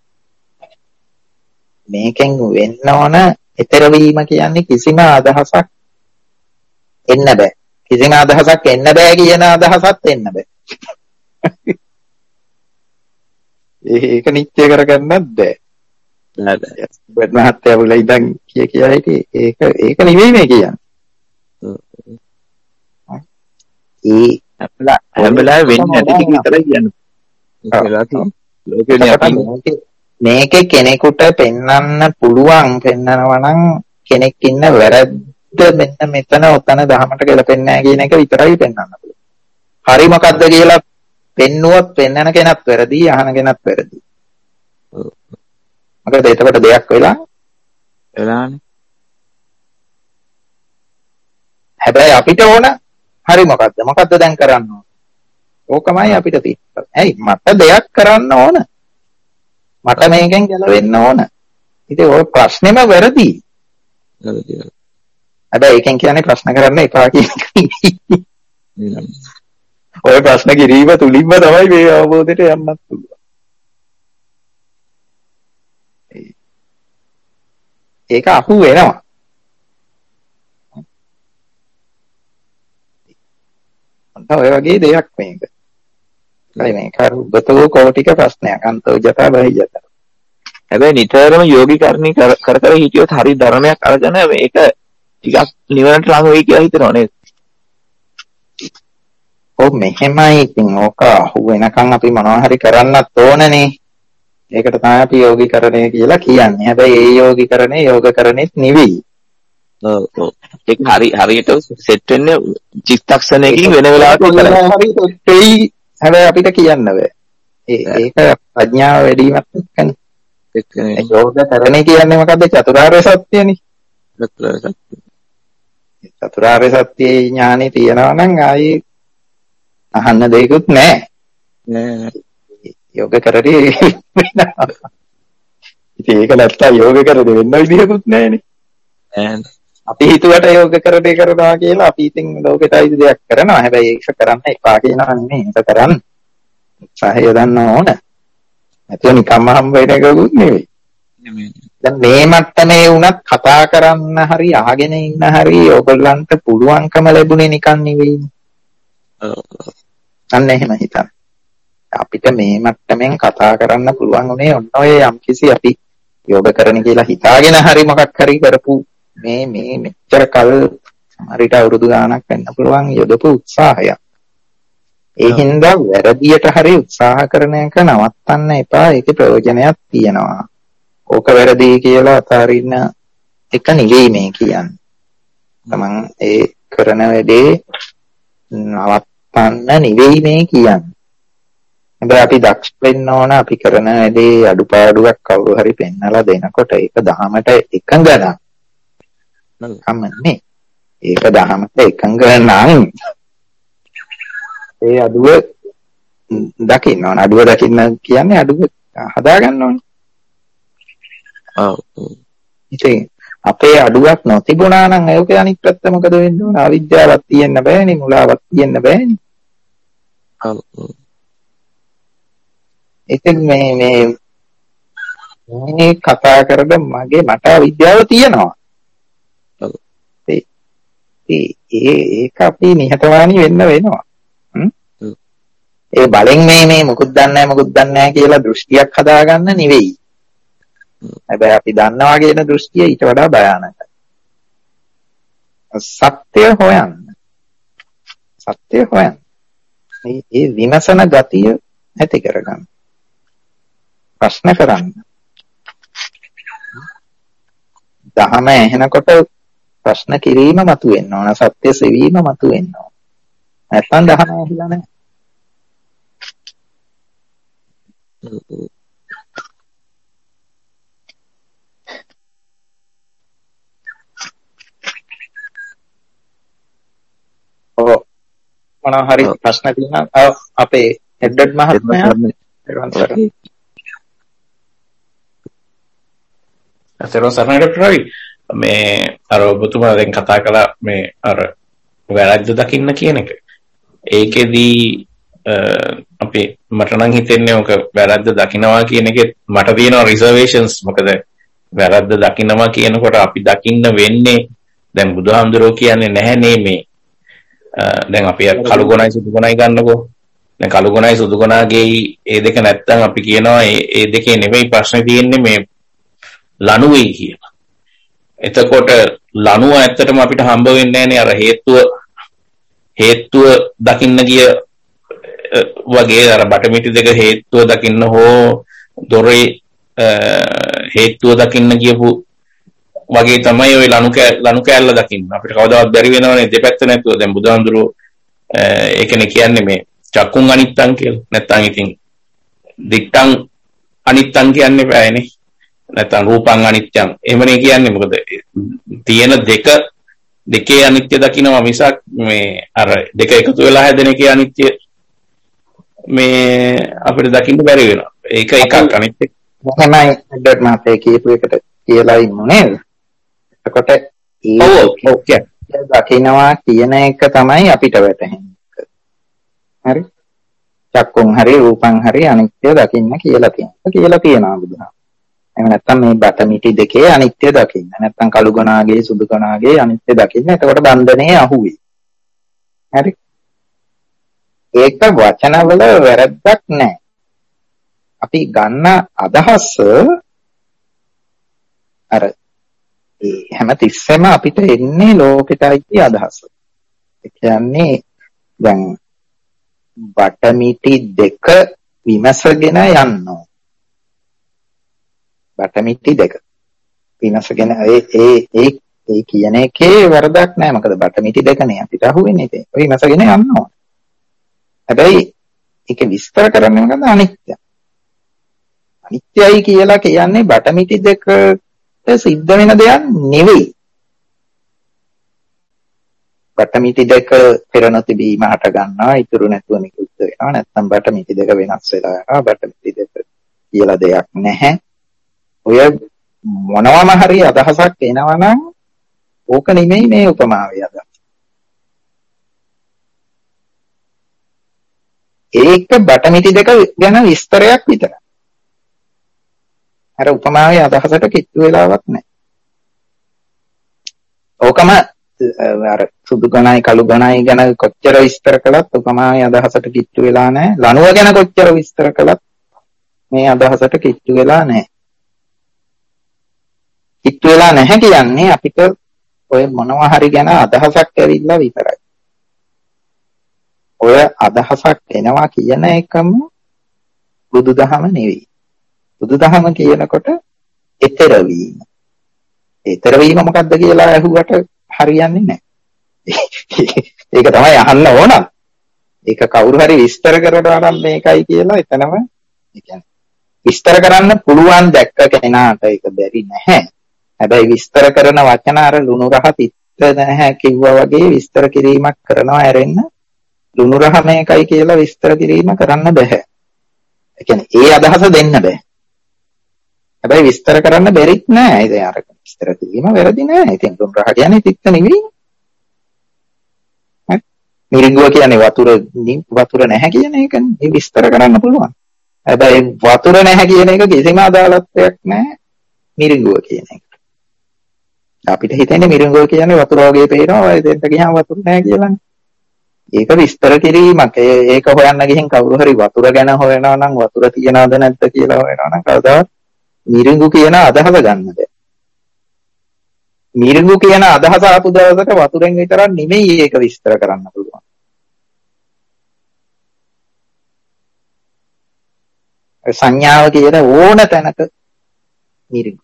මේකෙන් වෙන්න ඕන ඊතර වීම කියන්නේ කිසිම අදහසක් එන්න බෑ. කිසිම අදහසක් එන්න බෑ කියන අදහසත් එන්න බෑ. ඒක නිත්‍ය කරගන්නත් බෑ. නෑ. බත් මහත්තයා බුලා ඉඳන් කියා හිටියේ ඒක නෙවෙයි මේ කියන්නේ. හැම වෙලාවෙම වෙන්නේ නැති ටික විතරයි කියන්නේ. මේකේ කෙනෙකුට පෙන්වන්න පුළුවන් පෙන්නනවා නම් කෙනෙක් ඉන්න වැරද්ද මෙන්න මෙතන ඔතන දහමට ගැලපෙන්නේ නැහැ කියන එක විතරයි පෙන්වන්න පුළුවන්. හරි මොකද්ද කියලා පෙන්නුවොත් පෙන්වන කෙනත් වැරදි, අහන කෙනත් වැරදි. මොකද එතකොට දෙයක් වෙලානේ. හැබැයි අපිට ඕන හරි මොකද්ද? මොකද්ද දැන් කරන්න ඕන? ඕකමයි අපිට තියෙන්නේ. ඇයි මට දෙයක් කරන්න ඕන. මට මේකෙන් ගැලවෙන්න ඕන. ඉතින් ඔය ප්‍රශ්නේම වැරදි. හැබැයි ඒකෙන් කියන්නේ ප්‍රශ්න කරන්න එපා කියන එක. ඔය ප්‍රශ්න කිරීම තුලින්ම තමයි මේ අවබෝධයට යන්නත් පුළුවන්. ඒක අහු වෙනවා. ඔය වගේ දෙයක් මේක. හරි මේක උගතෝ කෝටික ප්‍රශ්නයක් අන්තෝජතා බහිජත. හැබැයි නිතරම යෝගීකරණය කර හිටියොත් හරි ධර්මයක් අරගෙන මේක ටිකක් නිවනට ළඟ වෙයි කියලා හිතනවා නේද? ඔව් මෙහෙමයි. ඉතින් ඕක අහු වෙනකන් අපි මොනවා හරි කරන්නත් ඕනනේ. ඒකට තමයි අපි යෝගීකරණය කියලා කියන්නේ. හැබැයි ඒ යෝගීකරණය යෝගකරණෙත් නෙවෙයි. ඔව්. ඒක හරියට සෙට් වෙන්නේ චිත්තක්ෂණයකින් වෙන වෙලාවක හරි හැබැයි අපිට කියන්න බෑ. ඒක ප්‍රඥාව වැඩිවීමත් එක්කනේ. යෝගකරණය කියන්නේ මොකද්ද? චතුරාර්ය සත්‍යනේ. චතුරාර්ය සත්‍ය ඥානෙ තියනවා නම් ආයේ අහන්න දෙයක්වත් නැහැ. නෑ. යෝගකරණේ ඉතින් ඒක නැත්තම් යෝගකරණේ වෙන්න විදිහකුත් නැහැනේ. අපි හිතුවට යෝගකරණේ කරනවා කියලා අපි ඉතින් ලෝකෙටයි දෙයක් කරනවා. හැබැයි ඒක කරන්න එපා කියනවා නෙමෙයි. ඒක කරන්න උත්සාහය යොදන්න ඕන. නැත්නම් නිකම්ම හම්බ වෙන එකකුත් නෙවෙයි. දැන් මේ මට්ටමේ වුණත් කතා කරන්න හරි අහගෙන ඉන්න හරි ඕගොල්ලන්ට පුළුවන්කම ලැබුණේ නිකන් නෙවෙයි. අන්න එහෙම හිතන්න. අපිට මේ මට්ටමින් කතා කරන්න පුළුවන් උනේ ඔන්න ඔය යම්කිසි අපි යෝග කරන කියලා හිතාගෙන හරි මොකක් හරි කරපු මේ මෙච්චර කල් සමහරට අවුරුදු ගාණක් වෙන්න පුළුවන් යොදපු උත්සාහය. ඒ හින්දා වැරදියට හරි උත්සාහ කරන එක නවත්තන්න එපා. ඒකේ ප්‍රයෝජනයක් තියෙනවා. ඕක වැරදි කියලා අතාරින්න එක නෙවෙයි මේ කියන්නේ. තමන් ඒ කරන වැඩේ නවත්තන්න නෙවෙයි මේ කියන්නේ. හැබැයි අපි දක්ෂ වෙන්න ඕන. අපි කරන වැඩේ අඩුපාඩුවක් කවුරු හරි පෙන්නලා දෙනකොට ඒක දහමට එකඟ නම් කමන්නේ. ඒක දහමට එකඟ නම් ඒ අඩුව දකින්න ඕන. අඩුව දකින්න කියන්නේ අඩුව හදා ගන්න ඕනේ. ඔව්. ඉතින් අපේ අඩුවක් නොතිබුණා නම් ඒක අනිත් පැත්ත මොකද වෙන්න ඕන? අවිද්‍යාවක් තියෙන්න බෑනේ, මුලාවක් තියෙන්න බෑනේ. ඔව්. ඉතින් මේ කතා කරද මට අවිද්‍යාව තියෙනවා. ඔව්. ඒක අපි නිහතමානී වෙන්න වෙනවා. ඒ බලෙන් මේ මොකුත් දන්නේ නැහැ කියලා දෘෂ්ටියක් හදාගන්න නෙවෙයි. හැබැයි අපි දන්නවා කියන දෘෂ්ටිය ඊට වඩා භයානකයි. සත්‍ය හොයන්න. මේ විමසන ගතිය ඇති කරගන්න. ප්‍රශ්න කරන්න. දහම ඇහෙනකොට ප්‍රශ්න කිරීම මතුවෙන්න ඕන. සත්‍ය සෙවීම මතුවෙන්න ඕන. නැත්නම් දහම ඇහිලා නැහැ. මොනවා හරි ප්‍රශ්න තියෙනවා අපේ එඩ්වඩ් මහත්මයා අතර සරණ ඩොක්ටර් රවි මේ අර ඔබතුමා දැන් කතා කළා මේ අර වැරද්ද දකින්න කියන එක. ඒකෙදී අපි මට නම් හිතෙන්නේ ඔක වැරද්ද දකින්නවා කියන එකේ මට තියෙනවා රිසර්වේෂන්ස්. මොකද වැරද්ද දකින්නවා කියනකොට අපි දකින්න වෙන්නේ දැන් බුදුහාමුදුරුවෝ කියන්නේ නැහැනේ මේ දැන් අපි කළු ගොනයි සුදු ගොනයි ගන්නකෝ. දැන් කළු ගොනයි සුදු ගොනාගේ ඒ දෙක නැත්තම් අපි කියනවා ඒ දෙකේ නෙවෙයි ප්‍රශ්නේ තියෙන්නේ මේ ලණුවේ කියලා. එතකොට ලණුව ඇත්තටම අපිට හම්බ වෙන්නේ නැහැනේ අර හේතුව දකින්න ගිය වගේ අර බටමිටි දෙක හේතුව දකින්න හෝ දොරේ හේතුව දකින්න ගියපු වගේ තමයි ওই ලණු කෑල්ල දකින්න. අපිට කවදාවත් බැරි වෙනවනේ දෙපැත්ත නැතුව. දැන් බුදුහාමුදුරුවෝ ඒකනේ කියන්නේ මේ චක්කුන් අනිත්තං කියලා. නැත්තම් ඉතින් දික්ටං අනිත්තං කියන්නේ බෑනේ. නැත්තම් රූපං අනිත්‍යං. එහෙමනේ කියන්නේ. මොකද තියෙන දෙකේ අනිත්‍ය දකින්නවා මිසක් මේ අර දෙක එකතු වෙලා හැදෙන එකේ අනිත්‍ය මේ අපිට දකින්න බැරි වෙනවා. ඒක එකක් අනිත් එක. මොකමයි එඩ්වඩ් මහත්තයා කියපු එකට කියලා ඉන්නු නේද? එතකොට ඒ දකින්නවා කියන එක තමයි අපිට වැටහෙන්නේ. හරි? චක්කුන් හරි රූපං හරි අනිත්‍ය දකින්න කියලා තියෙනවා බුදුහාම. එහෙම නැත්නම් මේ බටමිටි දෙකේ අනිත්‍ය දකින්න. නැත්නම් කළු ගොනාගේ සුදු ගොනාගේ අනිත්‍ය දකින්න. එතකොට බන්ධනේ අහුවේ. හරි? ඒක වචනවල වැරද්දක් නැහැ. අපි ගන්න අදහස අර හැම තිස්සෙම අපිට එන්නේ ලෝකෙටයි අදහස. ඒ කියන්නේ දැන් බටමිටි දෙක විමසගෙන යනවා. බටමිටි දෙක විමසගෙන ඒ කියන එකේ වරදක් නැහැ. මොකද බටමිටි දෙකනේ අපිට අහුවෙන්නේ. ඒක විමසගෙන යනවා. හැබැයි ඒක විස්තර කරන්නේ මොකද? අනිත්‍යයි කියලා කියන්නේ බටමිටි දෙකට සිද්ධ වෙන දෙයක් නෙවෙයි. බටමිටි දෙක පෙර නොතිබීම හට ගන්නවා, ඉතුරු නැතුව නිකුත් වෙනවා. නැත්නම් බටමිටි දෙක වෙනස් වෙලා යනවා. බටමිටි දෙක කියලා දෙයක් නැහැ. ඔය මොනවාම හරි අදහසක් එනවා නම් ඕක නෙමෙයි මේ උපමාවේ අදහස. ඒක බටමිටි දෙක ගැන විස්තරයක් විතරයි. අර උපමාවේ අදහසට කිට්ටු වෙලාවක් නැහැ. ඕකම අර සුදු ගණයි කළු ගණයි ගැන කොච්චර විස්තර කළත් උපමාවේ අදහසට කිට්ටු වෙලා නැහැ. ලණුව ගැන කොච්චර විස්තර කළත් මේ අදහසට කිට්ටු වෙලා නැහැ. කිට්ටු වෙලා නැහැ කියන්නේ අපිට ඔය මොනවා හරි ගැන අදහසක් ඇවිල්ලා විතරයි. ඔය අදහසක් එනවා කියන එකම බුදුදහම නෙවෙයි. බුදුදහම කියනකොට ඊතර වීම. ඊතර වීම මොකක්ද කියලා අහුවට හරියන්නේ නැහැ. ඒක තමයි අහන්න ඕන. ඒක කවුරු හරි විස්තර කරනවා නම් මේකයි කියලා එතනම ඒ කියන්නේ විස්තර කරන්න පුළුවන් දැක්ක කෙනාට ඒක බැරි නැහැ. හැබැයි විස්තර කරන වචන අර ලුණු රහ තිත්ත නැහැ කිව්වා වගේ විස්තර කිරීමක් කරනවා ඇරෙන්න ලුණු රහ මේකයි කියලා විස්තර කිරීම කරන්න බෑ. ඒ කියන්නේ ඒ අදහස දෙන්න බෑ. හැබැයි විස්තර කරන්න බැරිත් නෑ. ඉතින් අර විස්තර කිරීම වැරදි නෑ. ඉතින් ලුණු රහ කියන්නේ තිත්ත නෙවෙයි. මිරිඟුව කියන්නේ වතුර නැහැ කියන එකනේ. ඒ විස්තර කරන්න පුළුවන්. හැබැයි වතුර නැහැ කියන එක කිසිම අදාළත්වයක් නැහැ මිරිඟුව කියන එක. අපිට හිතෙන්නේ මිරිඟුව කියන්නේ වතුර වගේ පේනවා. එතෙන්ට ගියාම වතුර නැහැ කියලානේ. ඒක විස්තර කිරීමක්. ඒක හොයන්න ගිහින් කවුරු හරි වතුර ගැන හොයනවා නම් වතුර තියනවද නැද්ද කියලා හොයනවා නම් කවදාවත් මිරිඟු කියන අදහස ගන්න බෑ. මිරිඟු කියන අදහස ආපු දවසට වතුරෙන් විතරක් නෙමෙයි ඒක විස්තර කරන්න පුළුවන්. සංඥාව කියන ඕන තැනක මිරිඟු.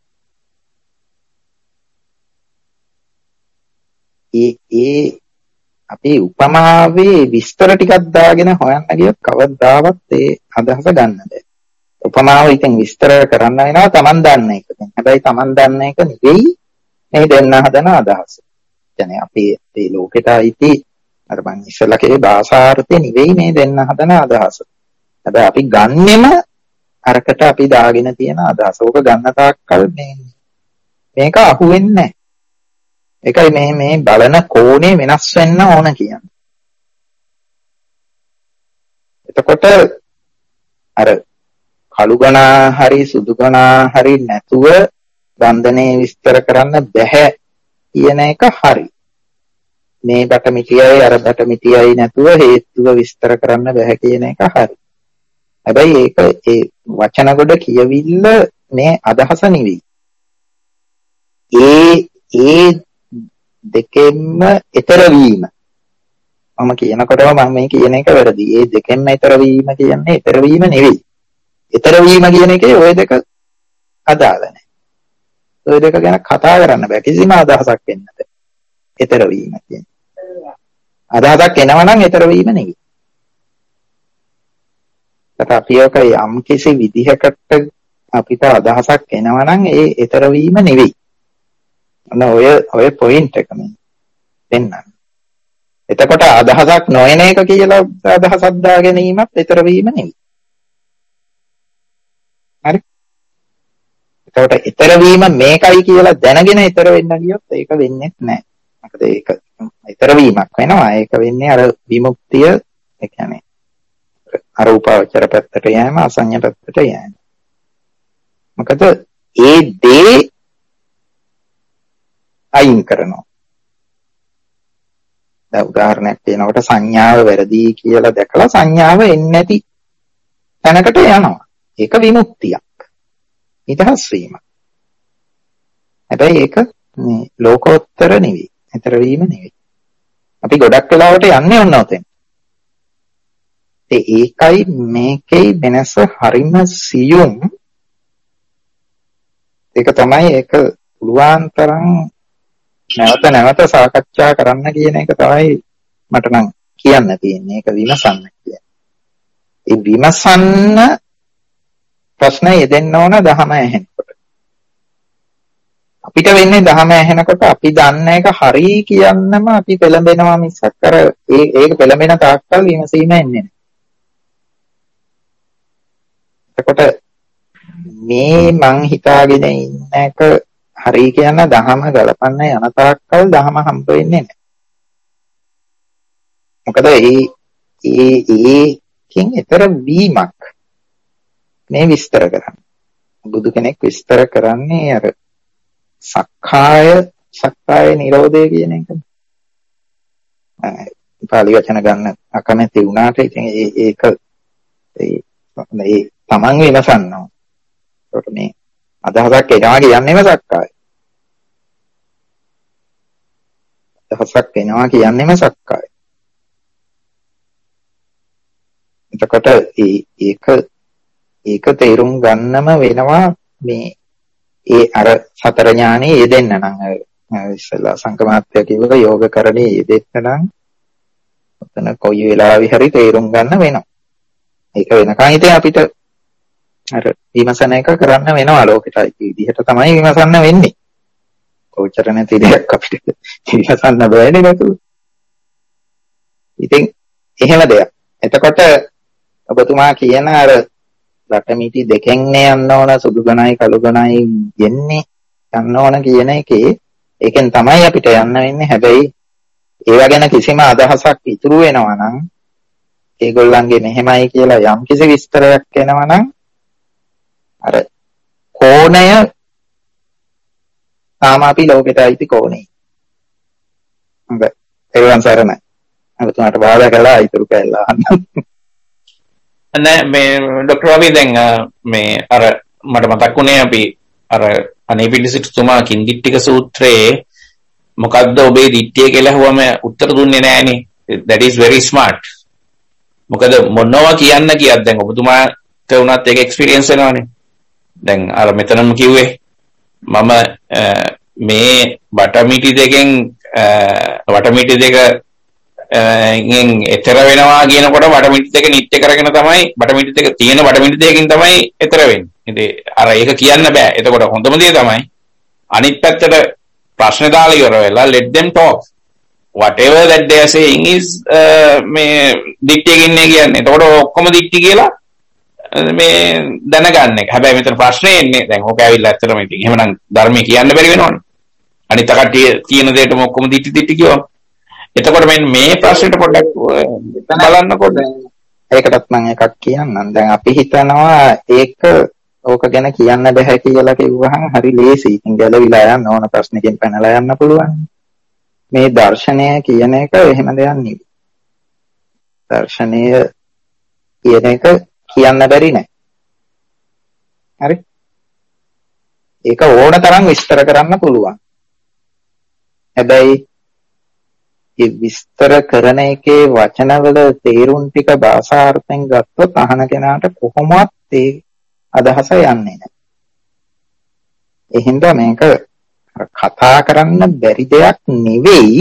ඒ අපේ උපමාවේ විස්තර ටිකක් දාගෙන හොයන්න ගියොත් කවදාවත් ඒ අදහස ගන්න බෑ. උපමාව ඉතින් විස්තර කරන්න වෙනවා Taman දන්න එක. හැබැයි Taman දන්න එක නෙවෙයි මේ දෙන්න හදන අදහස. කියන්නේ අපේ මේ ලෝකෙට අයිති අර මං ඉස්සෙල්ලා කියේ භාෂාර්ථය නෙවෙයි මේ දෙන්න හදන අදහස. හැබැයි අපි ගන්නෙම අරකට අපි දාගෙන තියෙන අදහස. ඕක ගන්න තාක්කල් මේක අහුවෙන්නේ නැහැ. ඒකයි මේ බලන කෝණේ වෙනස් වෙන්න ඕන කියන්නේ. එතකොට අර කළු ගණා හරි සුදු ගණා හරි නැතුව බන්ධනේ විස්තර කරන්න බැහැ කියන එක හරි. මේ බටමිටියයි අර බටමිටියයි නැතුව හේතුව විස්තර කරන්න බැහැ කියන එක හරි. හැබැයි ඒක ඒ වචන කොට කියවිල්ල මේ අදහස නෙවෙයි. ඒ දෙකෙන්ම ඊතර වීම. මම කියනකොටම මම මේ කියන එක වැරදි. ඒ දෙකෙන්ම ඊතර වීම කියන්නේ ඊතර වීම නෙවෙයි. ඊතර වීම කියන එකේ ওই දෙක අදාළ නැහැ. ওই දෙක ගැන කතා කරන්න බෑ. කිසිම අදහසක් එන්න බෑ. ඊතර වීම කියන්නේ. අදහසක් එනවා නම් ඊතර වීම නෙවෙයි. අපි ඔක යම් කිසි විදිහකට අපිට අදහසක් එනවා නම් ඒ ඊතර වීම නෙවෙයි. ඔය පොයින්ට් එක මේ දෙන්නන්න. එතකොට අදහසක් නොයන එක කියලා අදහසක් දා ගැනීමත් ඊතර වීම නෙවෙයි. හරි? එතකොට ඊතර වීම මේකයි කියලා දැනගෙන ඊතර වෙන්න ගියොත් ඒක වෙන්නේ නැහැ. මොකද ඒක ඊතර වීමක් වෙනවා. ඒක වෙන්නේ අර විමුක්තිය, ඒ කියන්නේ අරූපාවචර පැත්තට යෑම, අසඤ්ඤ පැත්තට යෑම. මොකද ඒ දේ අයින් කරනවා. දැන් උදාහරණයක් දෙනකොට සංඥාව වැරදි කියලා දැකලා සංඥාව එන්නේ නැති තැනකට යනවා. ඒක විමුක්තියක්. නිදහස් වීමක්. හැබැයි ඒක මේ ලෝකෝත්තර නෙවෙයි. ඊතර වීම නෙවෙයි. අපි ගොඩක් වෙලාවට යන්නේ ඔන්න ඔතෙන්. ඒකයි මේකේ වෙනස හරිම සියුම්. ඒක තමයි ඒක පුළුවන් තරම් නැවත සාකච්ඡා කරන්න කියන එක තමයි මට නම් කියන්න තියෙන්නේ. ඒක විමසන්න කියන්නේ. ඒ විමසන්න ප්‍රශ්න යෙදෙන්න ඕන දහම ඇහෙනකොට. අපිට වෙන්නේ දහම ඇහෙනකොට අපි දන්න එක හරි කියන්නම අපි පෙළඹෙනවා මිසක් අර ඒක පෙළඹෙන තාක්කල් විමසීම එන්නේ නැහැ. එතකොට මේ මං හිතාගෙන ඉන්න එක හරි කියන දහම ගලපන්න යන තාක්කල් දහම හම්බ වෙන්නේ නැහැ. මොකද ඒකෙන් ඊතර වීමක් මේ විස්තර කරන්නේ. බුදු කෙනෙක් විස්තර කරන්නේ අර සක්කාය නිරෝධය කියන එක. පාලි වචන ගන්න අකමැති වුණාට ඉතින් ඒක තමන් විමසනවා. ඒකට මේ අදහසක් එනවා කියන්නේම සක්කාය. අදහසක් එනවා කියන්නේම සක්කාය. එතකොට ඒක තේරුම් ගන්නම වෙනවා මේ ඒ අර සතර ඥානෙ යෙදෙන්න නම් ඉස්සෙල්ලා සංකමාත්‍ය කිව්වක යෝගකරණේ යෙදෙන්න නම් ඔතන කොයි වෙලාවෙ හරි තේරුම් ගන්න වෙනවා. ඒක වෙනකන් ඉතින් අපිට අර විමසන එක කරන්න වෙනවා ලෝකෙට. ඒ විදිහට තමයි විමසන්න වෙන්නේ. කොච්චර නැති දෙයක් අපිට ඉවසන්න බෑනේ නේද? ඉතින් එහෙම දෙයක්. එතකොට ඔබතුමා කියන අර බටමිටි දෙකෙන්නේ යන්න ඕන සුදු ගණයි කළු ගණයි යන්නේ යන්න ඕන කියන එකේ ඒකෙන් තමයි අපිට යන්න වෙන්නේ. හැබැයි ඒවා ගැන කිසිම අදහසක් ඉතුරු වෙනවා නම් ඒගොල්ලන්ගේ මෙහෙමයි කියලා යම් කිසි විස්තරයක් එනවා නම් අර කෝණය තාම අපි ලෝකෙට අයිති කෝණේ. හොඳයි. ඒවන් සරණයි. ඔබතුමාට බාධා කළා ඉතුරු කළා අහන්න. නෑ මේ ડોક્ટર රවි දැන් මේ අර මට මතක් වුණේ අපි අර අනේපිඩිසිතුමා කින්දිට්ටික සූත්‍රයේ මොකද්ද ඔබේ දිට්ඨිය කියලා හුවම උත්තර දුන්නේ නෑනේ. that is very smart. මොකද මොනවා කියන්න කියත් දැන් ඔබතුමාට උනත් ඒක එක්ස්පීරියන්ස් වෙනවනේ. දැන් අර මෙතනම කිව්වේ මම මේ වටමිටි දෙකෙන් වටමිටි දෙක ගෙන් එතර වෙනවා කියනකොට වටමිටි දෙක නිට්ටය කරගෙන තමයි වටමිටි දෙක තියෙන වටමිටි දෙකකින් තමයි එතර වෙන්නේ. ඉතින් අර ඒක කියන්න බෑ. එතකොට හොඳම දේ තමයි අනිත් පැත්තට ප්‍රශ්න දාලා ඉවර වෙලා let them talk. Whatever that they are saying is මේ දික්ටියකින් ඉන්නේ කියන්නේ. එතකොට ඔක්කොම දික්ටි කියලා මේ දැනගන්න එක. හැබැයි මෙතන ප්‍රශ්නේ එන්නේ දැන් ඕක ඇවිල්ලා ඇත්තටම ඉතින් එහෙමනම් ධර්මයේ කියන්න බැරි වෙනවනේ. අනිත් කට්ටිය තියෙන දෙයටම ඔක්කොම දික්ටි කියවම. එතකොට මේ ප්‍රශ්නෙට පොඩ්ඩක් බලන්නකොට ඒකටත් මම එකක් කියන්නම්. දැන් අපි හිතනවා ඒක ඕක ගැන කියන්න බෑ කියලා කිව්වහම හරි ලේසි. ඉතින් ගැලවිලා යන්න ඕන ප්‍රශ්නකින් පැනලා යන්න පුළුවන්. මේ දර්ශනය කියන එක එහෙම දෙයක් නෙවෙයි. දර්ශනය කියන එක කියන්න බැරි නෑ. හරි? ඒක ඕන තරම් විස්තර කරන්න පුළුවන්. හැබැයි ඒ විස්තර කරන එකේ වචනවල තේරුම් ටික භාෂාර්ථයෙන් ගත්තොත් අහන කෙනාට කොහොමවත් ඒ අදහස යන්නේ නැහැ. ඒ හින්දා මේක කතා කරන්න බැරි දෙයක් නෙවෙයි.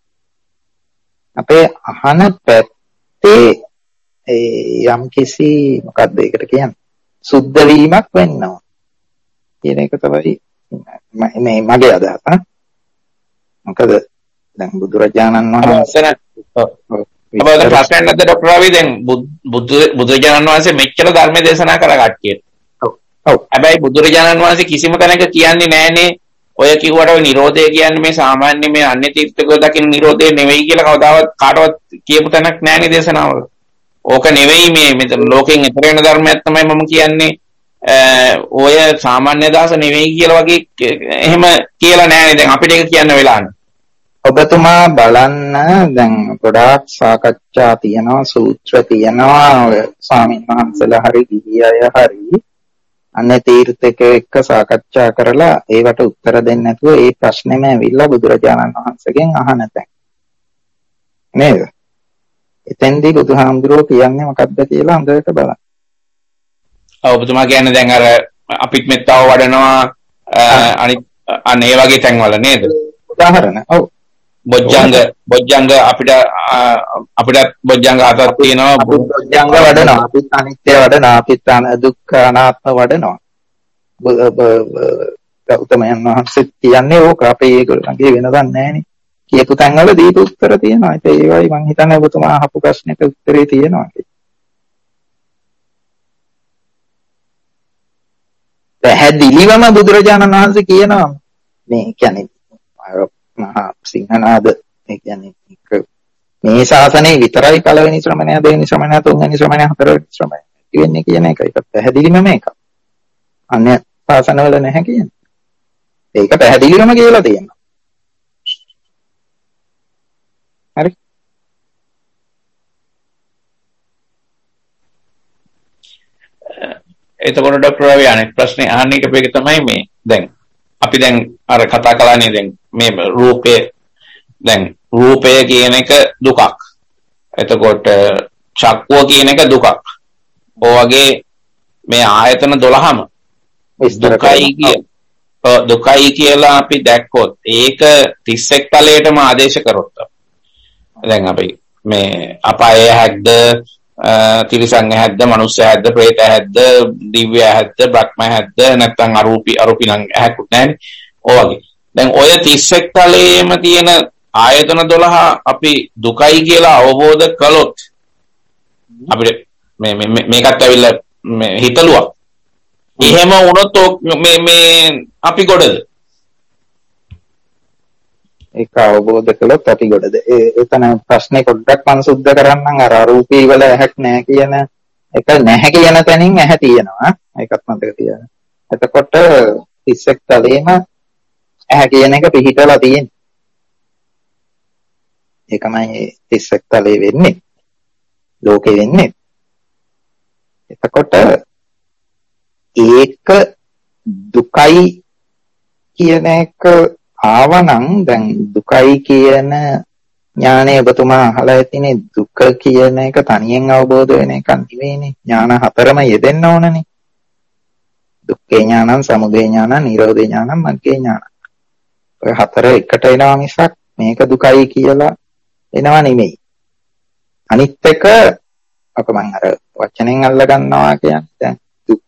අපේ අහන පැත්තේ යම් කිසි මොකක්ද ඒකට කියන්නේ සුද්ධ වීමක් වෙන්නවා කියන එක තමයි මේ මගේ අදහස. මොකද දැන් බුදුරජාණන් වහන්සේ ඔබ ප්‍රශ්නයක් නැද්ද ડોක්ටර් රවි? දැන් බුදුරජාණන් වහන්සේ මෙච්චර ධර්ම දේශනා කළා කට්ටියට. ඔව්. හැබැයි බුදුරජාණන් වහන්සේ කිසිම තැනක කියන්නේ නැහනේ ඔය කිව්වට ඔය නිරෝධය කියන්නේ මේ සාමාන්‍ය මේ අන්‍ය තීර්ථකව දකින්න නිරෝධය නෙවෙයි කියලා කවදාවත් කාටවත් කියපු තැනක් නැහනේ දේශනාවල. ඕක නෙවෙයි මේ ලෝකෙන් ඈතර වෙන ධර්මයක් තමයි මම කියන්නේ. ඔය සාමාන්‍ය දාස නෙවෙයි කියලා වගේ එහෙම කියලා නැහනේ. දැන් අපිට ඒක කියන්න වෙලානේ. ඔබතුමා බලන්න දැන් ගොඩාක් සාකච්ඡා තියෙනවා සූත්‍ර තියෙනවා ඔය ස්වාමීන් වහන්සේලා හරි ගිහි අය හරි අනේ තීර්ථක එක්ක සාකච්ඡා කරලා ඒවට උත්තර දෙන්නේ නැතුව ඒ ප්‍රශ්නේම ඇවිල්ලා බුදුරජාණන් වහන්සේගෙන් අහන තැන් නේද? එතෙන්දී බුදුහාමුදුරුවෝ කියන්නේ මොකක්ද කියලා හොඳට බලන්න. ඔබතුමා කියන්නේ දැන් අර අපිත් මෙත්තාව වඩනවා අනිත් අනේ වගේ තැන්වල නේද? උදාහරණ. ඔව්. බොජ්ජංග අපිට බොජ්ජංග හතක් තියෙනවා. බොජ්ජංග වඩනවා. අපිත් අනිත්‍ය වඩනවා. අපිත් දුක්ඛ අනාත්ම වඩනවා. ගෞතමයන් වහන්සේ කියන්නේ ඕක අපේ ඒගොල්ලන්ගේ වෙනදක් නැහැනේ. කියපු තැන්වල දීපු උත්තර තියෙනවා. ඒ වගේ මම හිතන්නේ ඔබතුමා අහපු ප්‍රශ්නෙට උත්තරේ තියෙනවා. පැහැදිලිවම බුදුරජාණන් වහන්සේ කියනවා මේ කියන්නේ මහා සිංහනාද ඒ කියන්නේ මේ ශාසනයේ විතරයි පළවෙනි ශ්‍රමණය දෙවෙනි ශ්‍රමණය තුන්වෙනි ශ්‍රමණය හතරවෙනි ශ්‍රමණය වෙන්නේ කියන එක. ඒක පැහැදිලිවම මේක. අන්‍ය ශාසනවල නැහැ කියන්නේ. ඒක පැහැදිලිවම කියලා තියෙනවා. හරි. එතකොට ડોક્ટર රවි අනෙක් ප්‍රශ්නේ අහන්න ඉපේක තමයි මේ දැන් අපි දැන් අර කතා කළානේ දැන් මේ රූපය කියන එක දුකක්. එතකොට චක්කුව කියන එක දුකක්. ඔයගේ මේ ආයතන 12ම දුකයි කියලා අපි දැක්කොත් ඒක 31 තලයටම ආදේශ කරොත් දැන් අපි මේ අපාය හැද්ද තිරිසංග හැද්ද මනුස්ස හැද්ද ප්‍රේත හැද්ද දිව්‍ය හැද්ද බ්‍රහ්ම හැද්ද නැත්නම් අරූපී නම් හැකුත් නැහැනේ. ඔයගේ දැන් ඔය 31 තලයේම තියෙන ආයතන 12 අපි දුකයි කියලා අවබෝධ කළොත් අපිට මේකත් ඇවිල්ලා හිතලුවා. එහෙම වුණොත් මේ අපි ගොඩද? ඒක අවබෝධ කළොත් අපි ගොඩද? එතන ප්‍රශ්නේ පොඩ්ඩක් මම සුද්ධ කරන්නම්. අර අරූපී වල ඇහැක් නැහැ කියන එක නැහැ කියන තැනින් ඇහැ තියෙනවා. ඒකත් මතක තියාගන්න. එතකොට 31 තලයේම ඇහැ කියන එක පිහිටලා තියෙන්නේ. ඒකමයි 31 තලයේ වෙන්නේ. ලෝකේ වෙන්නේ. එතකොට ඒක දුකයි කියන එක ආවනම් දැන් දුකයි කියන ඥානය ඔබතුමා අහලා ඇතිනේ. දුක කියන එක තනියෙන් අවබෝධ වෙන එකක් නෙවෙයිනේ. ඥාන හතරම යෙදෙන්න ඕනනේ. දුක්ඛේ ඥානං, සමුදය ඥානං, නිරෝධේ ඥානං, මග්ගේ ඥානං. ඔය හතර එකට එනවා මිසක් මේක දුකයි කියලා එනවා නෙමෙයි. අනිත් එක අප මම අර වචනෙන් අල්ල ගන්නවා කියන්නේ දැන් දුක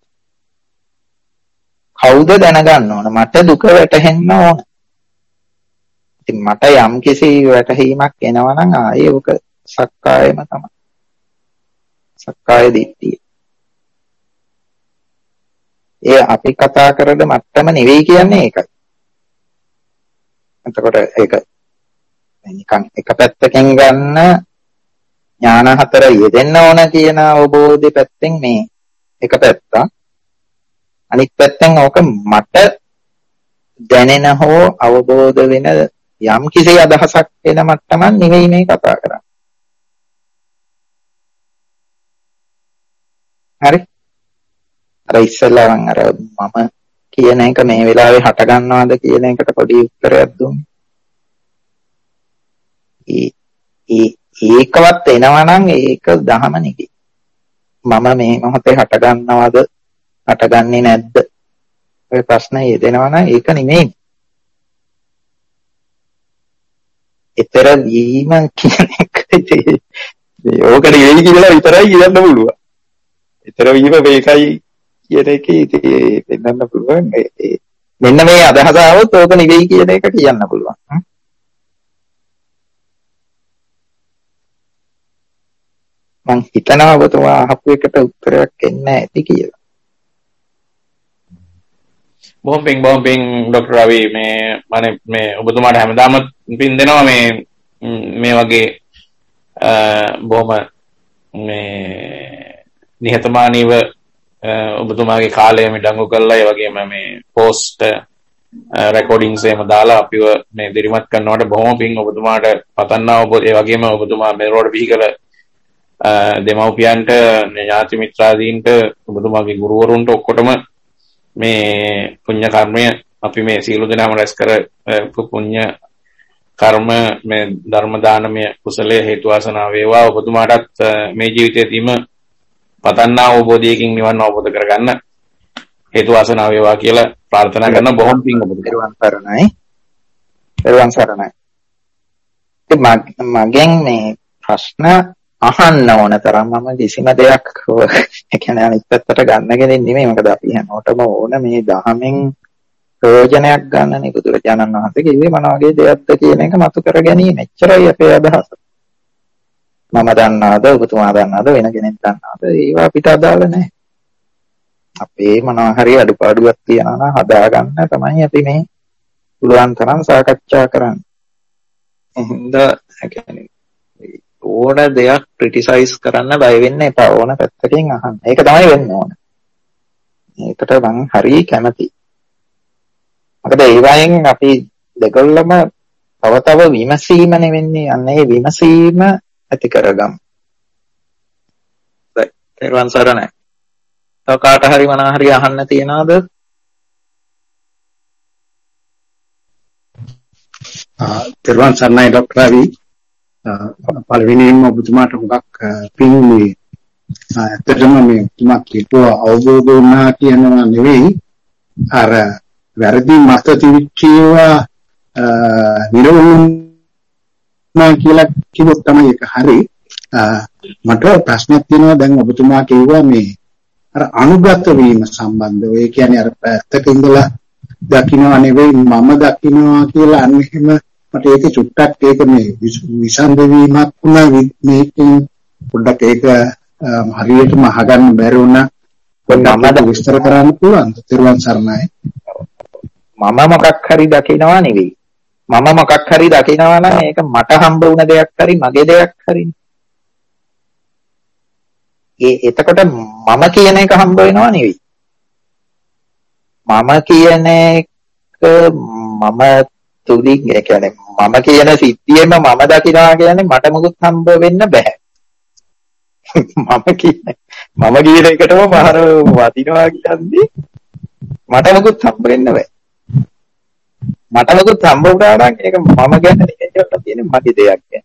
කවුද දැනගන්න ඕන? මට දුක වැටහෙන්න ඕන. ඉතින් මට යම් කිසි වැටහීමක් එනවා නම් ආයේ ඔක සක්කායම තමයි. සක්කාය දිට්ඨිය. ඒ අපි කතා කරද මට්ටම නෙවෙයි කියන්නේ ඒකයි. එතකොට ඒක නිකන් එක පැත්තකින් ගන්න ඥාන හතර යෙදෙන්න ඕන කියන අවබෝධය පැත්තෙන් මේ එක පැත්තක්. අනිත් පැත්තෙන් ඕක මට දැනෙන හෝ අවබෝධ වෙන යම් කිසි අදහසක් වෙන මට්ටමක් නෙවෙයි මේ කතා කරන්නේ. හරි? අර ඉස්සෙල්ලා මම අර මම කියන එක මේ වෙලාවේ හට ගන්නවද කියන එකට පොඩි උත්තරයක් දුන්නේ. ඒකවත් එනවා නම් ඒක දහම නෙකි. මම මේ මොහොතේ හට ගන්නවද හටගන්නේ නැද්ද? ඔය ප්‍රශ්නේ යෙදෙනවා නම් ඒක නෙමෙයි. ඊතර වීම කියන එක ඕකට නෙවෙයි කියලා විතරයි කියන්න පුළුවන්. ඊතර වීම මේකයි කියන එකේ දෙන්නන්න පුළුවන්. මෙන්න මේ අදහස આવොත් ඕක නෙවෙයි කියන එක කියන්න පුළුවන්. මං හිතනවා ඔබතුමා අහපු එකට උත්තරයක් එන්න ඇති කියලා. බොහොම පිං ඩොක්ටර් රවි මේ ඔබතුමාට හැමදාම පින් දෙනවා මේ වගේ බොහොම මේ නිහතමානීව ඔබතුමාගේ කාලය මිඩංගු කරලා ඒ වගේම මේ පෝස්ට් රෙකෝඩින්ග්ස් එහෙම දාලා අපිව මේ දිරිමත් කරනවට බොහොම පිං ඔබතුමාට පතන්නා ඔබ ඒ වගේම ඔබතුමා මෙරෝඩ බිහිකල දෙමව්පියන්ට ඥාති මිත්‍රාදීන්ට ඔබතුමාගේ ගුරුවරුන්ට ඔක්කොටම මේ පුණ්‍ය කර්මය අපි මේ සියලු දෙනාම රැස් කර පුණ්‍ය කර්ම මේ ධර්ම දානමය කුසලයේ හේතු වාසනා වේවා. ඔබතුමාටත් මේ ජීවිතයේදීම පතන්නා අවබෝධයකින් නිවන් අවබෝධ කරගන්න හේතු වාසනා වේවා කියලා ප්‍රාර්ථනා කරන බොහොම පිං ඔබතුමාට. පෙරවන් සරණයි. මගෙන් මේ ප්‍රශ්න අහන්න ඕන තරම් මම කිසිම දෙයක් ඒ කියන්නේ අනිත් පැත්තට ගන්න කෙනෙක් නෙමෙයි. මොකද අපි හැමෝටම ඕන මේ දහමෙන් ප්‍රයෝජනයක් ගන්නනේ. බුදුරජාණන් වහන්සේ කිව්වේ මොන වගේ දෙයක්ද කියන එක මතු කර ගැනීම. එච්චරයි අපේ අදහස. මම දන්නවද, ඔබතුමා දන්නවද, වෙන කෙනෙක් දන්නවද? ඒවා අපිට අදාළ නැහැ. අපේ මොනවා හරි අඩුපාඩුවක් තියනවා නම් හදාගන්න තමයි අපි මේ පුළුවන් තරම් සාකච්ඡා කරන්නේ. එහෙනම් කියන්නේ ඕන දෙයක් ක්‍රිටිසයිස් කරන්න බය වෙන්න එපා. ඕන පැත්තකින් අහන්න. ඒක තමයි වෙන්න ඕන. ඒකට මම හරිය කැමතියි. මොකද ඒ වයින් අපි දෙකොල්ලම තව විමසීම නෙවෙන්නේ. අන්න ඒ විමසීම ඇති කරගමු. තෙරුවන් සරණයි. තව කාට හරි මොනවා හරි අහන්න තියනවද? තෙරුවන් සරණයි ඩොක්ටර් රවි. පළවෙනියෙන්ම ඔබතුමාට හුඟක් පින් මේ ඇත්තටම මේ ඔබතුමා කියපුවා අවබෝධ වුණා කියනවා නෙවෙයි අර වැරදි මත තිවිච්චේවා නිරෝධනා කියලා කිව්වොත් තමයි ඒක හරි. මට ප්‍රශ්නයක් තියෙනවා. දැන් ඔබතුමා කිව්වා මේ අර අනුගත වීම සම්බන්ධව. ඒ කියන්නේ අර පැත්තක ඉඳලා දකින්නවා නෙවෙයි මම දකින්නවා කියලා අන්න එහෙම මට ඒක චුට්ටක් ඒක මේ විසන්ද වීමක් වුණා මේකෙන් පොඩ්ඩක් ඒක හරියටම අහගන්න බැරි වුණා. පොඩ්ඩක් විස්තර කරන්න පුළුවන්ද? තිරුවන් සරණයි. මම මොකක් හරි දකින්නවා නෙවෙයි. මම මොකක් හරි දකින්නවා නම් ඒක මට හම්බ වුණ දෙයක් හරි මගේ දෙයක් හරි. එතකොට මම කියන එක හම්බ වෙනවා නෙවෙයි. මම කියන එක මම තුලින් ඒ කියන්නේ මම කියන සිද්ධියෙම මම දකිනවා කියන්නේ මට මොකුත් හම්බ වෙන්න බෑ. මම කියන එකටම පහර වදිනවා කියන්නේ මට මොකුත් හම්බ වෙන්න බෑ. මට මොකුත් හම්බ වුණා නම් ඒක මම ගැන නෙවෙයි තියෙන්නේ මගේ දෙයක් ගැන.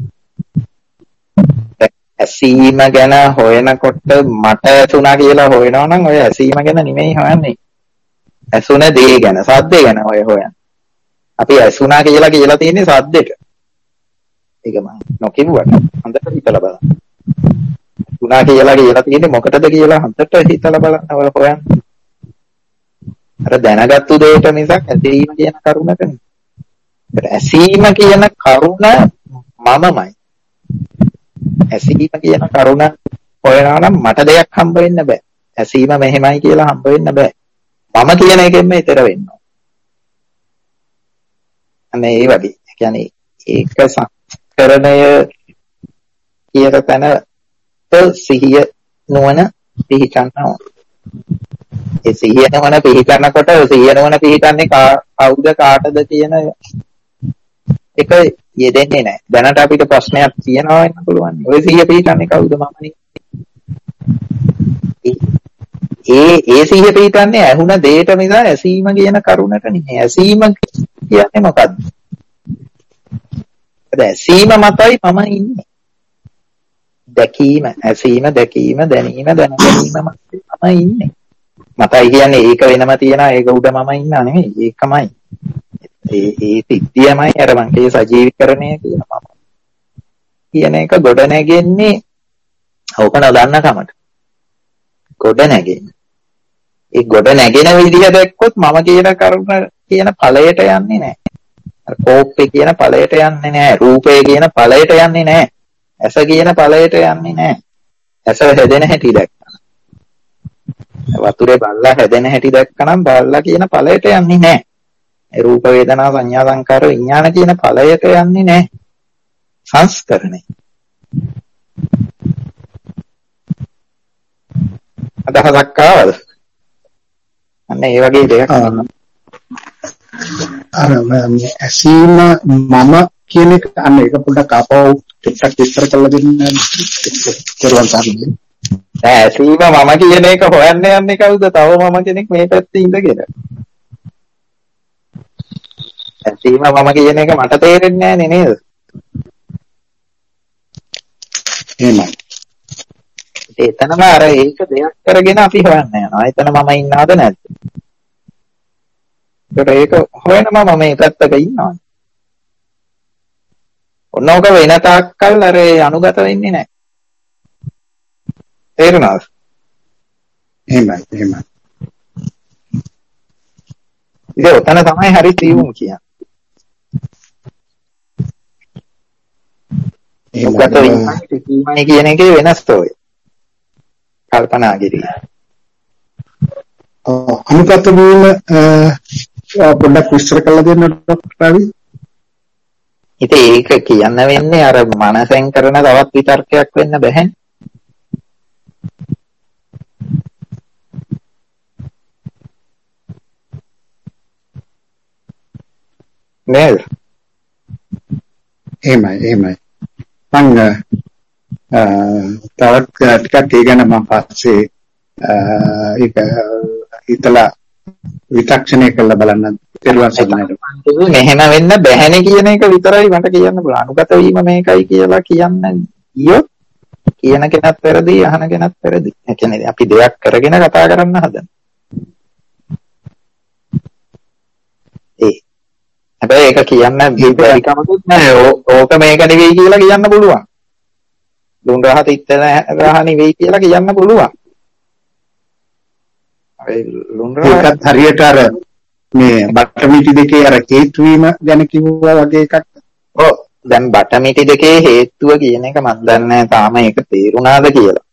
ඇසීම ගැන හොයනකොට මට ඇසුණා කියලා හොයනවා නම් ඔය ඇසීම ගැන නෙමෙයි හොයන්නේ. ඇසුණ දේ ගැන, සද්දේ ගැන ඔය හොයන්නේ. අපි ඇසුණා කියලා තියෙන්නේ සද්දෙට. ඒක මම නොකියුවට හොඳට හිතලා බලන්න. ඇසුණා කියලා තියෙන්නේ මොකටද කියලා හොඳට හිතලා බලන්න ඔය හොයන්නේ. අර දැනගත්තු දෙයට මිසක් ඇසීම කියන කරුණක නෙමෙයි. ඇසීම කියන කරුණ මමමයි. ඇසීම කියන කරුණ හොයනවා නම් මට දෙයක් හම්බ වෙන්න බෑ. ඇසීම මෙහෙමයි කියලා හම්බ වෙන්න බෑ. මම කියන එකෙන්ම ඊතර වෙන්න ඕන. අනේ ඒ වගේ. ඒ කියන්නේ ඒක සංස්කරණය කියන තැන සිහිය නුවණ පිහිටන්න ඕන. ඒ සිහිය නුවණ පිහිටනකොට සිහිය නුවණ පිහිටන්නේ කවුද කාටද කියන එක යෙදෙන්නේ නැහැ. දැනට අපිට ප්‍රශ්නයක් තියෙනවා වෙන්න පුළුවන්. ඔය සිහිය පිහිටන්නේ කවුද මමනේ? ඒ සිහිය පිහිටන්නේ ඇහුණ දෙයට මිස ඇසීම කියන කරුණට නෙමෙයි. ඇසීම කියන්නේ මොකද්ද? ඇසීම මතයි මම ඉන්නේ. දැකීම, ඇසීම, දැකීම, දැනීම, දැනගැනීම මතයි මම ඉන්නේ. මතයි කියන්නේ ඒක වෙනම තියනවා ඒක උඩ මම ඉන්නා නෙමෙයි. ඒකමයි. ඒ සිද්ධියමයි අර මං කිය සජීවීකරණය කියන මම කියන එක ගොඩ නැගෙන්නේ ඕක නොදන්න කමට. ගොඩ නැගෙන්නේ. ඒ ගොඩ නැගෙන විදිහ දැක්කොත් මම කියන කරුණ කියන ඵලයට යන්නේ නැහැ. අර කෝප්පේ කියන ඵලයට යන්නේ නැහැ. රූපේ කියන ඵලයට යන්නේ නැහැ. ඇස කියන ඵලයට යන්නේ නැහැ. ඇස හැදෙන හැටි දැක්කම. වතුරේ බල්ලා හැදෙන හැටි දැක්කනම් බල්ලා කියන ඵලයට යන්නේ නැහැ. ඒ රූප වේදනා සංඥා සංකාර විඥාන කියන ඵලයට යන්නේ නැහැ. සංස්කරණය. අදහසක් ආවද? අන්න ඒ වගේ දෙයක්. අර ඇසීම මම කියන එක අන්න ඒක පොඩ්ඩක් ආපහු ටිකක් විස්තර කරලා දෙන්න කරුවන් තරන්නේ. ඇසීම මම කියන එක හොයන්න යන්නේ කවුද? තව මම කෙනෙක් මේ පැත්තේ ඉඳගෙන. ඇසීම මම කියන එක මට තේරෙන්නේ නැහැ නේද? එහෙමයි. එතනම අර ඒක දෙයක් කරගෙන අපි හොයන්න යනවා. එතන මම ඉන්නවද නැද්ද? ඒක හොයනම මම මේ පැත්තක ඉන්නවා. ඔන්නෝක වෙන තාක්කල් අර අනුගත වෙන්නේ නැහැ. තේරුණාද? එහෙමයි. ඉතින් ඔතන තමයි හරි තීවුම් කියන්නේ. ඒකට විඥානය කියන එකේ වෙනස් තෝය. කල්පනා කිරීම. අනුගත වීම පොඩ්ඩක් විස්තර කරලා දෙන්න ඩොක්ටර් රවි. ඉතින් ඒක කියන්න වෙන්නේ අර මනසෙන් කරන තවත් විතර්කයක් වෙන්න බෑ. නේද? එහෙමයි. මම තවත් ටිකක් ඒ ගැන මම පස්සේ ඒක හිතලා විචක්ෂණය කරලා බලන්න තේරුවන් සරණයි. මෙහෙම වෙන්න බැහැනේ කියන එක විතරයි මට කියන්න පුළුවන්. අනුගත වීම මේකයි කියලා කියන්න ගියොත් කියන කෙනත් වැරදි, අහන කෙනත් වැරදි. ඒ කියන්නේ අපි දෙයක් කරගෙන කතා කරන්න හදන. හැබැයි ඒක කියන්න බැරි කමකුත් නැහැ. ඕක මේක නෙවෙයි කියලා කියන්න පුළුවන්. දුන් රහ තිත්ත රහ නෙවෙයි කියලා කියන්න පුළුවන්. ඒකත් හරියට අර මේ බටමිටි දෙකේ අර හේතු වීම ගැන කිව්වා වගේ එකක්. ඔව් දැන් බටමිටි දෙකේ හේතුව කියන එක මම දන්නේ තාම ඒක තේරුණාද කියලා.